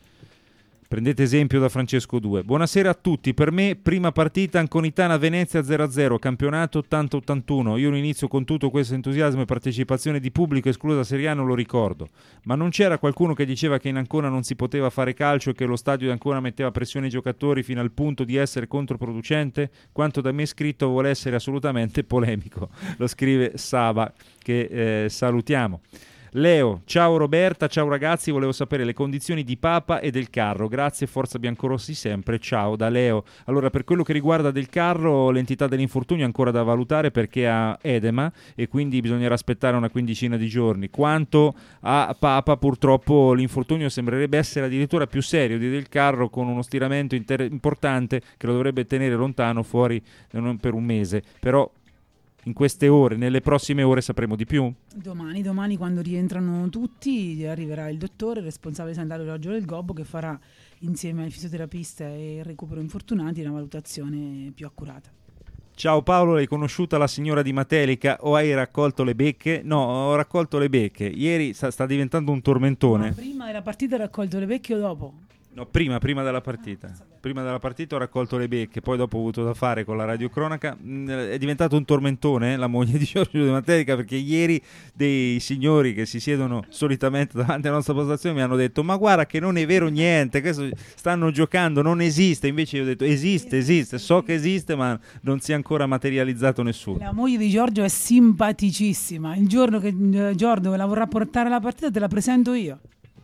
Prendete esempio da Francesco due. Buonasera a tutti. Per me, prima partita Anconitana-Venezia zero a zero, campionato ottanta ottantuno. Io inizio con tutto questo entusiasmo e partecipazione di pubblico, esclusa Serie A, non lo ricordo. Ma non c'era qualcuno che diceva che in Ancona non si poteva fare calcio e che lo stadio di Ancona metteva pressione ai giocatori fino al punto di essere controproducente? Quanto da me scritto vuole essere assolutamente polemico. Lo scrive Saba, che eh, salutiamo. Leo, ciao Roberta, ciao ragazzi, volevo sapere le condizioni di Papa e del carro, grazie, forza biancorossi sempre, ciao da Leo. Allora, per quello che riguarda del carro, l'entità dell'infortunio è ancora da valutare perché ha edema e quindi bisognerà aspettare una quindicina di giorni. Quanto a Papa, purtroppo l'infortunio sembrerebbe essere addirittura più serio di del carro, con uno stiramento inter- importante che lo dovrebbe tenere lontano fuori per un mese, però in queste ore, nelle prossime ore sapremo di più? Domani, domani quando rientrano tutti arriverà il dottore, il responsabile sanitario Raggio del Gobbo, che farà insieme al fisioterapista e il recupero infortunati una valutazione più accurata. Ciao Paolo, hai conosciuta la signora di Matelica o hai raccolto le becche? No, ho raccolto le becche. Ieri sta, sta diventando un tormentone. Ma prima della partita hai raccolto le becche o dopo? No, prima, prima della partita. Prima della partita ho raccolto le becche, poi dopo ho avuto da fare con la radiocronaca. È diventato un tormentone, eh, la moglie di Giorgio De Matelica, perché ieri dei signori che si siedono solitamente davanti alla nostra postazione mi hanno detto: ma guarda che non è vero niente, questo stanno giocando, non esiste. Invece io ho detto: esiste, esiste, so che esiste, ma non si è ancora materializzato nessuno. La moglie di Giorgio è simpaticissima. Il giorno che eh, Giorgio la vorrà portare alla partita te la presento io.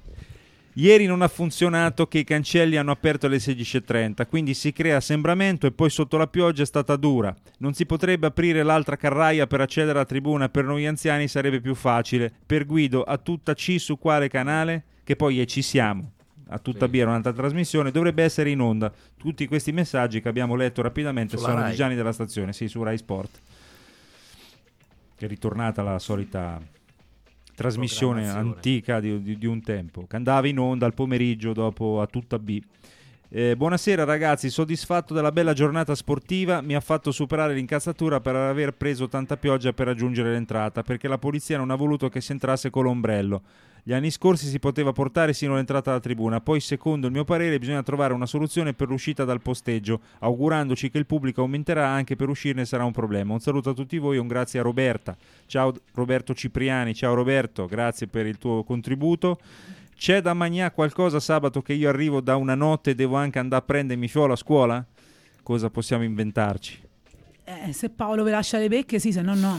Ieri non ha funzionato che i cancelli hanno aperto alle sedici e trenta, quindi si crea assembramento e poi sotto la pioggia è stata dura. Non si potrebbe aprire l'altra carraia per accedere alla tribuna? Per noi anziani sarebbe più facile. Per Guido, a tutta C su quale canale? Che poi è Ci Siamo. A tutta B era un'altra trasmissione, dovrebbe essere in onda. Tutti questi messaggi che abbiamo letto rapidamente Sulla sono Rai. di Gianni della stazione, sì, su Rai Sport. Che è ritornata la solita trasmissione antica di, di, di un tempo, che andava in onda al pomeriggio dopo A tutta B. Eh, buonasera ragazzi, soddisfatto della bella giornata sportiva, mi ha fatto superare l'incazzatura per aver preso tanta pioggia per raggiungere l'entrata, perché la polizia non ha voluto che si entrasse con l'ombrello. Gli anni scorsi si poteva portare sino all'entrata alla tribuna, poi secondo il mio parere bisogna trovare una soluzione per l'uscita dal posteggio, augurandoci che il pubblico aumenterà, anche per uscirne sarà un problema. Un saluto a tutti voi e un grazie a Roberta. Ciao Roberto Cipriani, ciao Roberto, grazie per il tuo contributo. C'è da mangiare qualcosa sabato che io arrivo da una notte e devo anche andare a prendermi fiolo a scuola? Cosa possiamo inventarci? Eh, se Paolo vi lascia le becche, sì, se no no.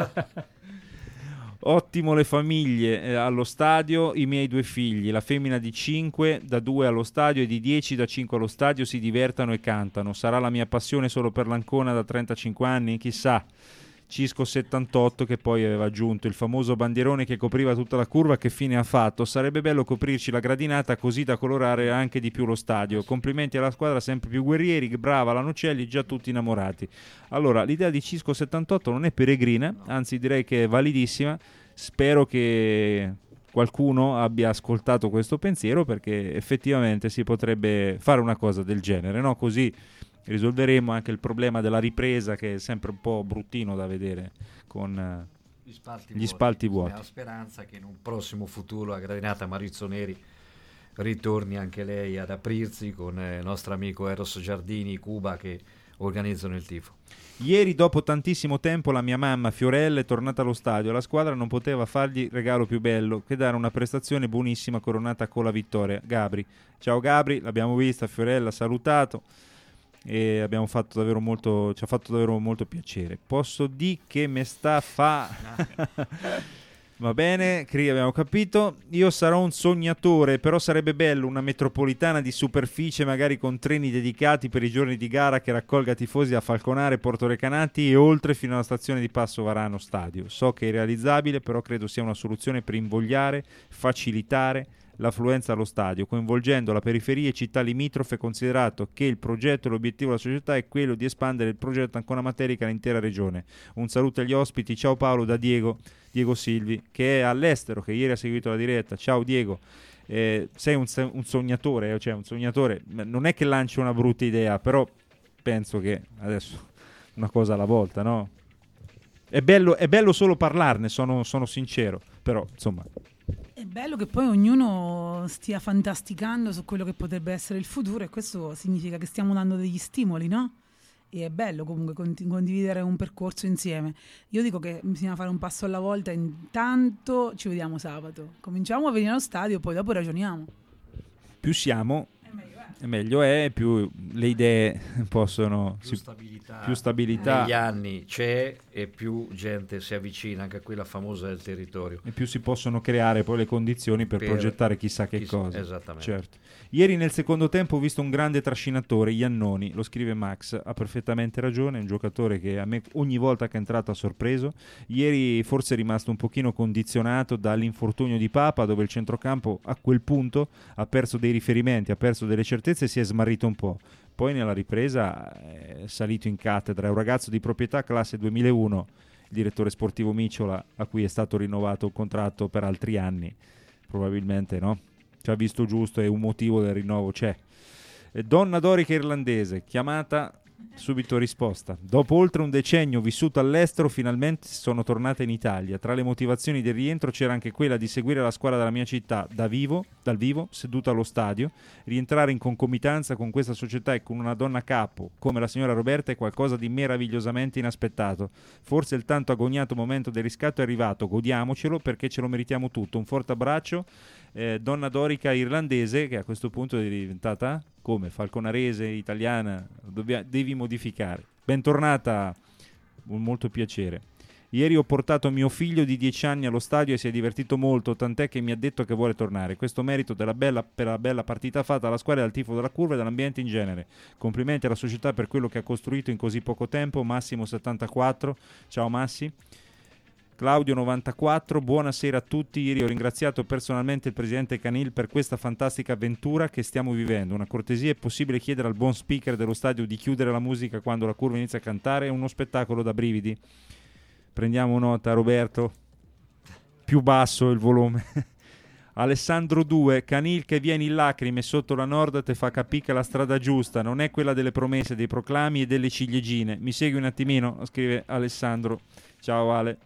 Ottimo le famiglie eh, allo stadio, i miei due figli, la femmina di cinque da due allo stadio e di dieci da cinque allo stadio si divertano e cantano. Sarà la mia passione solo per l'Ancona da trentacinque anni? Chissà. Cisco settantotto, che poi aveva aggiunto: il famoso bandierone che copriva tutta la curva, che fine ha fatto? Sarebbe bello coprirci la gradinata così da colorare anche di più lo stadio. Complimenti alla squadra, sempre più guerrieri, brava la Nocelli, già tutti innamorati. Allora, l'idea di Cisco settantotto non è peregrina, anzi direi che è validissima. Spero che qualcuno abbia ascoltato questo pensiero, perché effettivamente si potrebbe fare una cosa del genere, no? Così risolveremo anche il problema della ripresa, che è sempre un po' bruttino da vedere con eh, gli spalti gli vuoti. spalti vuoti. Ho speranza che in un prossimo futuro la gradinata Maurizio Neri ritorni anche lei ad aprirsi con eh, il nostro amico Eros Giardini, Cuba, che organizzano il tifo. Ieri, dopo tantissimo tempo, la mia mamma Fiorella è tornata allo stadio. La squadra non poteva fargli regalo più bello che dare una prestazione buonissima coronata con la vittoria. Gabri, ciao Gabri, l'abbiamo vista, Fiorella, salutato. E abbiamo fatto davvero molto, ci ha fatto davvero molto piacere. Posso dire che me sta fa va bene, Cri, abbiamo capito. Io sarò un sognatore, però sarebbe bello una metropolitana di superficie, magari con treni dedicati per i giorni di gara, che raccolga tifosi a Falconare, Porto Recanati e oltre fino alla stazione di Passo Varano Stadio. So che è irrealizzabile, però credo sia una soluzione per invogliare, facilitare l'affluenza allo stadio, coinvolgendo la periferia e città limitrofe, considerato che il progetto e l'obiettivo della società è quello di espandere il progetto Ancona Materica all'intera regione. Un saluto agli ospiti, ciao Paolo, da Diego, Diego Silvi, che è all'estero, che ieri ha seguito la diretta. Ciao Diego, eh, sei un, un sognatore, cioè un sognatore, non è che lanci una brutta idea, però penso che adesso una cosa alla volta, no? È bello, è bello solo parlarne, sono, sono sincero, però insomma... È bello che poi ognuno stia fantasticando su quello che potrebbe essere il futuro, e questo significa che stiamo dando degli stimoli, no? E è bello comunque conti- condividere un percorso insieme. Io dico che bisogna fare un passo alla volta, intanto ci vediamo sabato. Cominciamo a venire allo stadio, poi dopo ragioniamo. Più siamo... E meglio è, più le idee possono... Più si, stabilità, più stabilità negli anni c'è, e più gente si avvicina anche a quella famosa del territorio. E più si possono creare poi le condizioni per, Per progettare chissà che chissà, cosa. esattamente. Certo. Ieri nel secondo tempo ho visto un grande trascinatore, Iannoni, lo scrive Max, ha perfettamente ragione, è un giocatore che a me ogni volta che è entrato ha sorpreso. Ieri forse è rimasto un pochino condizionato dall'infortunio di Papa, dove il centrocampo a quel punto ha perso dei riferimenti, ha perso delle certezze e si è smarrito un po'. Poi nella ripresa è salito in cattedra, è un ragazzo di proprietà classe duemilauno, il direttore sportivo Micciola, a cui è stato rinnovato il contratto per altri anni, probabilmente, no? Ci ha visto giusto e un motivo del rinnovo c'è. E donna dorica irlandese, chiamata, subito risposta. Dopo oltre un decennio vissuto all'estero, finalmente sono tornata in Italia. Tra le motivazioni del rientro c'era anche quella di seguire la squadra della mia città da vivo, dal vivo, seduta allo stadio. Rientrare in concomitanza con questa società e con una donna capo come la signora Roberta è qualcosa di meravigliosamente inaspettato. Forse il tanto agognato momento del riscatto è arrivato, godiamocelo perché ce lo meritiamo tutto. Un forte abbraccio, eh, donna dorica irlandese, che a questo punto è diventata come falconarese, italiana, dobbia, devi modificare. Bentornata, un molto piacere. Ieri ho portato mio figlio di dieci anni allo stadio e si è divertito molto, tant'è che mi ha detto che vuole tornare. Questo merito della bella, per la bella partita fatta alla squadra, dal tifo della curva e dall'ambiente in genere. Complimenti alla società per quello che ha costruito in così poco tempo. Massimo settantaquattro, ciao Massi. Claudio novantaquattro, buonasera a tutti. Ieri ho ringraziato personalmente il presidente Canil per questa fantastica avventura che stiamo vivendo. Una cortesia: è possibile chiedere al buon speaker dello stadio di chiudere la musica quando la curva inizia a cantare? È uno spettacolo da brividi. Prendiamo nota, Roberto. Più basso il volume. Alessandro due, Canil che viene in lacrime sotto la Nord te fa capire che la strada giusta non è quella delle promesse, dei proclami e delle ciliegine. Mi segui un attimino? Scrive Alessandro. Ciao Ale.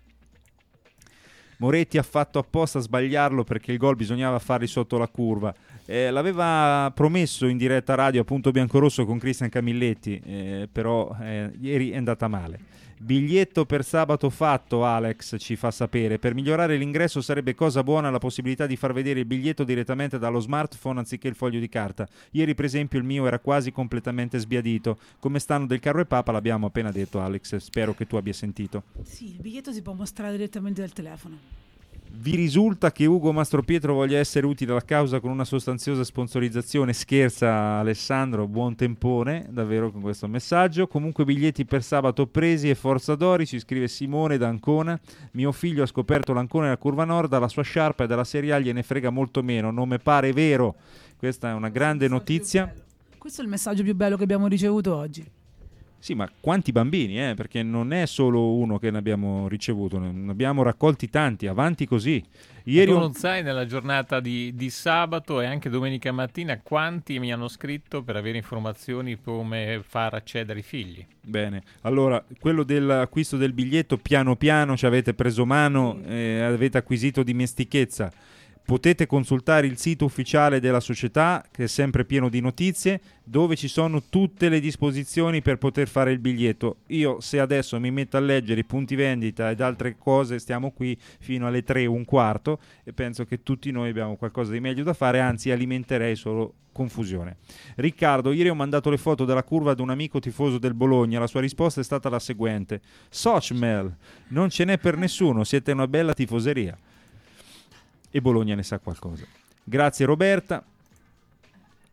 Moretti ha fatto apposta a sbagliarlo perché il gol bisognava farli sotto la curva. Eh, l'aveva promesso in diretta radio a Punto Biancorosso con Cristian Camilletti, eh, però eh, ieri è andata male. Biglietto per sabato fatto, Alex ci fa sapere. Per migliorare l'ingresso sarebbe cosa buona la possibilità di far vedere il biglietto direttamente dallo smartphone anziché il foglio di carta. Ieri per esempio il mio era quasi completamente sbiadito. Come stanno del carro e papa l'abbiamo appena detto, Alex, spero che tu abbia sentito. Sì, il biglietto si può mostrare direttamente dal telefono. Vi risulta che Ugo Mastropietro voglia essere utile alla causa con una sostanziosa sponsorizzazione? Scherza Alessandro, buon tempone davvero con questo messaggio. Comunque biglietti per sabato presi e forza Dori, ci scrive Simone da Ancona. Mio figlio ha scoperto l'Ancona nella curva nord, dalla sua sciarpa e dalla Serie A gliene frega molto meno, non me pare vero. Questa è una grande notizia. Questo è il messaggio più bello che abbiamo ricevuto oggi. Sì, ma quanti bambini, eh? Perché non è solo uno che ne abbiamo ricevuto, ne abbiamo raccolti tanti, avanti così. Ieri tu ho... non sai nella giornata di, di sabato e anche domenica mattina quanti mi hanno scritto per avere informazioni come far accedere i figli. Bene, allora quello dell'acquisto del biglietto piano piano ci avete preso mano, eh, avete acquisito dimestichezza. Potete consultare il sito ufficiale della società, che è sempre pieno di notizie, dove ci sono tutte le disposizioni per poter fare il biglietto. Io, se adesso mi metto a leggere i punti vendita ed altre cose, stiamo qui fino alle tre e un quarto e penso che tutti noi abbiamo qualcosa di meglio da fare, anzi alimenterei solo confusione. Riccardo, ieri ho mandato le foto della curva ad un amico tifoso del Bologna, la sua risposta è stata la seguente: Sochmel, non ce n'è per nessuno, siete una bella tifoseria. E Bologna ne sa qualcosa. Grazie Roberta.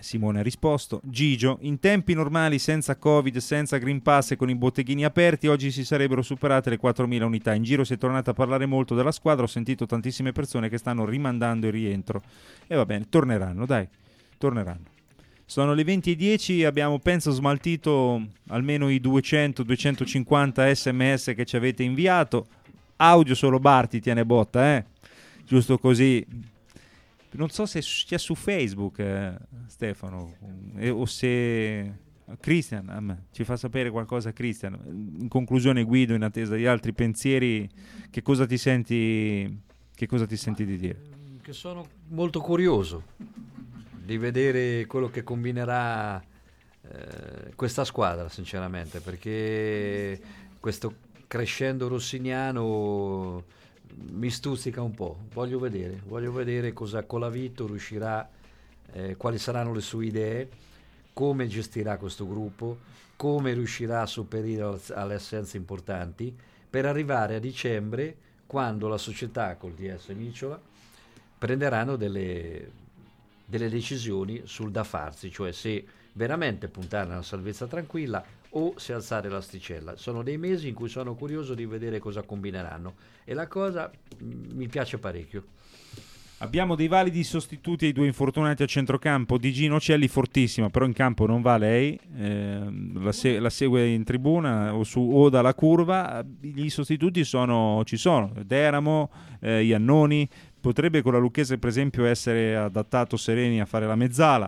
Simone ha risposto. Gigio, in tempi normali, senza Covid, senza Green Pass e con i botteghini aperti, oggi si sarebbero superate le quattromila unità. In giro si è tornato a parlare molto della squadra, ho sentito tantissime persone che stanno rimandando il rientro. E va bene, torneranno, dai, torneranno. Sono le venti e dieci, abbiamo penso smaltito almeno i duecento duecentocinquanta sms che ci avete inviato. Audio solo Barti tiene botta, eh? Giusto così. Non so se sia su Facebook, eh, Stefano, eh, o se Christian eh, ci fa sapere qualcosa. Christian, in conclusione, Guido, in attesa di altri pensieri, che cosa ti senti, che cosa ti senti di dire? Che sono molto curioso di vedere quello che combinerà eh, questa squadra, sinceramente, perché questo crescendo rossiniano mi stuzzica un po'. Voglio vedere, voglio vedere cosa Colavito riuscirà, eh, quali saranno le sue idee, come gestirà questo gruppo, come riuscirà a sopperire alle assenze importanti per arrivare a dicembre, quando la società col D S Micciola prenderanno delle delle decisioni sul da farsi, cioè se veramente puntare alla salvezza tranquilla o se alzare l'asticella. Sono dei mesi in cui sono curioso di vedere cosa combineranno e la cosa mh, mi piace parecchio. Abbiamo dei validi sostituti ai due infortunati a centrocampo. Di Gino Celli fortissima, però in campo non va lei, eh, la, se- la segue in tribuna o, su- o dalla curva. Gli sostituti sono, ci sono, Deramo, eh, Iannoni. Potrebbe con la Lucchese per esempio essere adattato Sereni a fare la mezzala.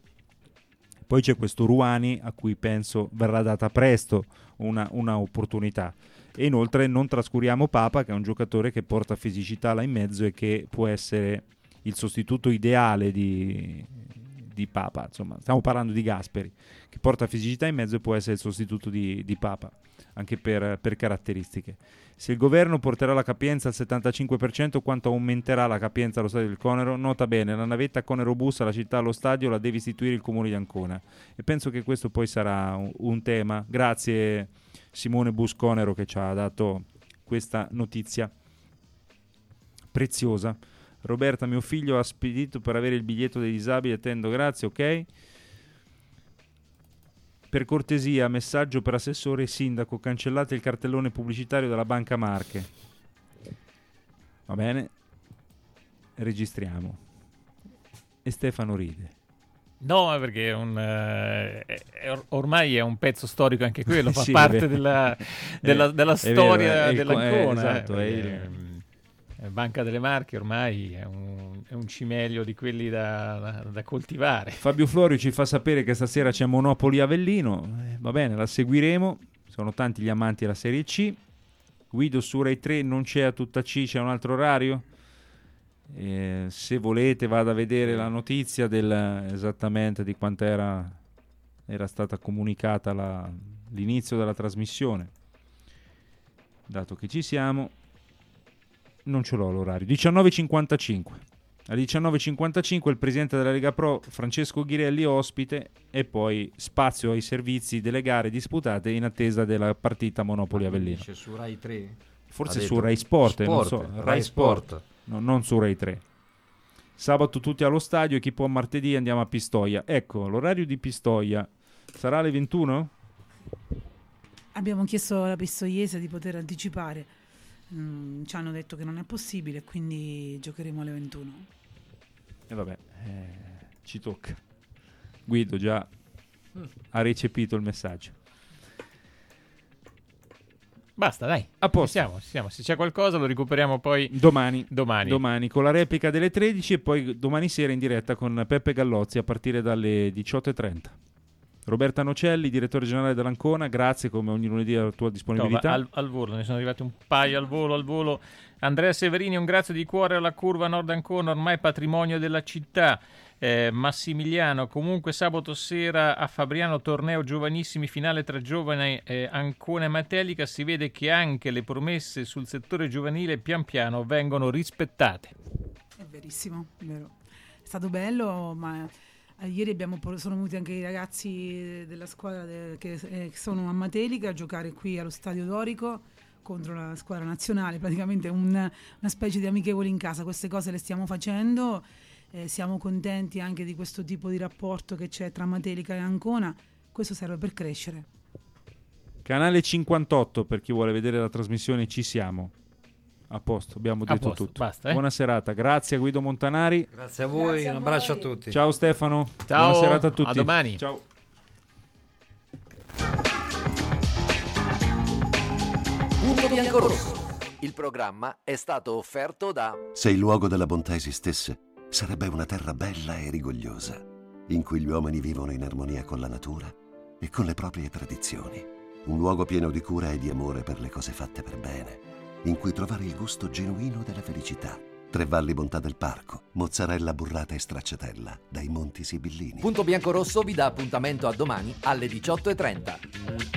Poi c'è questo Ruani a cui penso verrà data presto una, una opportunità. E inoltre non trascuriamo Papa, che è un giocatore che porta fisicità là in mezzo e che può essere il sostituto ideale di, di Papa. Insomma, stiamo parlando di Gasperi, che porta fisicità in mezzo e può essere il sostituto di, di Papa, anche per, per caratteristiche. Se il governo porterà la capienza al settantacinque per cento, quanto aumenterà la capienza allo stadio del Conero? Nota bene, la navetta Conero Bus alla città allo stadio la deve istituire il comune di Ancona. E penso che questo poi sarà un, un tema. Grazie Simone Bus Conero che ci ha dato questa notizia preziosa. Roberta, mio figlio ha spedito per avere il biglietto dei disabili, attendo, grazie, ok. Per cortesia, messaggio per assessore e sindaco, cancellate il cartellone pubblicitario della Banca Marche. Va bene, registriamo. E Stefano ride. No, perché è un, eh, è or- ormai è un pezzo storico anche quello, fa Sì, parte della, della, della storia dell'Ancona. Eh, esatto, eh, è perché, eh, Banca delle Marche ormai è un, è un cimelio di quelli da, da, da coltivare. Fabio Florio ci fa sapere che stasera c'è Monopoli Avellino, eh, va bene, la seguiremo, sono tanti gli amanti della Serie C. Guido su Rai tre non c'è a tutta C, c'è un altro orario? Eh, se volete vado a vedere la notizia del, esattamente di quanto era, era stata comunicata la, l'inizio della trasmissione, dato che ci siamo. Non ce l'ho l'orario. diciannove e cinquantacinque. Alle diciannove e cinquantacinque il presidente della Lega Pro Francesco Ghirelli ospite e poi spazio ai servizi delle gare disputate in attesa della partita Monopoli Avellino. C'è su Rai tre? Forse su Rai Sport, Sport, non so, Rai, Rai Sport. Sport. No, non su Rai tre. Sabato tutti allo stadio e chi può martedì andiamo a Pistoia. Ecco, l'orario di Pistoia sarà alle ventuno? Abbiamo chiesto alla Pistoiese di poter anticipare. Mm, ci hanno detto che non è possibile, quindi giocheremo alle ventuno. E vabbè, eh, ci tocca. Guido già ha recepito il messaggio. Basta, dai. A posto. Ci siamo, ci siamo. Se c'è qualcosa lo recuperiamo poi domani. Domani. Domani con la replica delle tredici e poi domani sera in diretta con Peppe Gallozzi a partire dalle diciotto e trenta. Roberta Nocelli, direttore generale dell'Ancona, grazie come ogni lunedì alla tua disponibilità. No, al, al volo, ne sono arrivati un paio al volo, al volo. Andrea Severini, un grazie di cuore alla curva Nord Ancona, ormai patrimonio della città. Eh, Massimiliano, comunque sabato sera a Fabriano torneo giovanissimi, finale tra giovani eh, Ancona e Matelica, si vede che anche le promesse sul settore giovanile pian piano vengono rispettate. È verissimo, è vero. È stato bello, ma... Ieri abbiamo, sono venuti anche i ragazzi della squadra de, che, eh, che sono a Matelica a giocare qui allo Stadio Dorico contro la squadra nazionale, praticamente un, una specie di amichevole in casa. Queste cose le stiamo facendo eh, siamo contenti anche di questo tipo di rapporto che c'è tra Matelica e Ancona. Questo serve per crescere. Canale cinquantotto per chi vuole vedere la trasmissione, ci siamo. A posto, abbiamo A detto posto, tutto. basta, eh. Buona serata, grazie a Guido Montanari. Grazie a voi, Grazie a un abbraccio voi. a tutti. Ciao Stefano. Ciao, buona serata a tutti. a domani. Ciao. Punto Bianco-Rosso. Il programma è stato offerto da... Se il luogo della bontà esistesse, sarebbe una terra bella e rigogliosa, in cui gli uomini vivono in armonia con la natura e con le proprie tradizioni. Un luogo pieno di cura e di amore per le cose fatte per bene, in cui trovare il gusto genuino della felicità. Tre Valli Bontà del Parco, mozzarella burrata e stracciatella, dai Monti Sibillini. Punto Bianco-Rosso vi dà appuntamento a domani alle diciotto e trenta.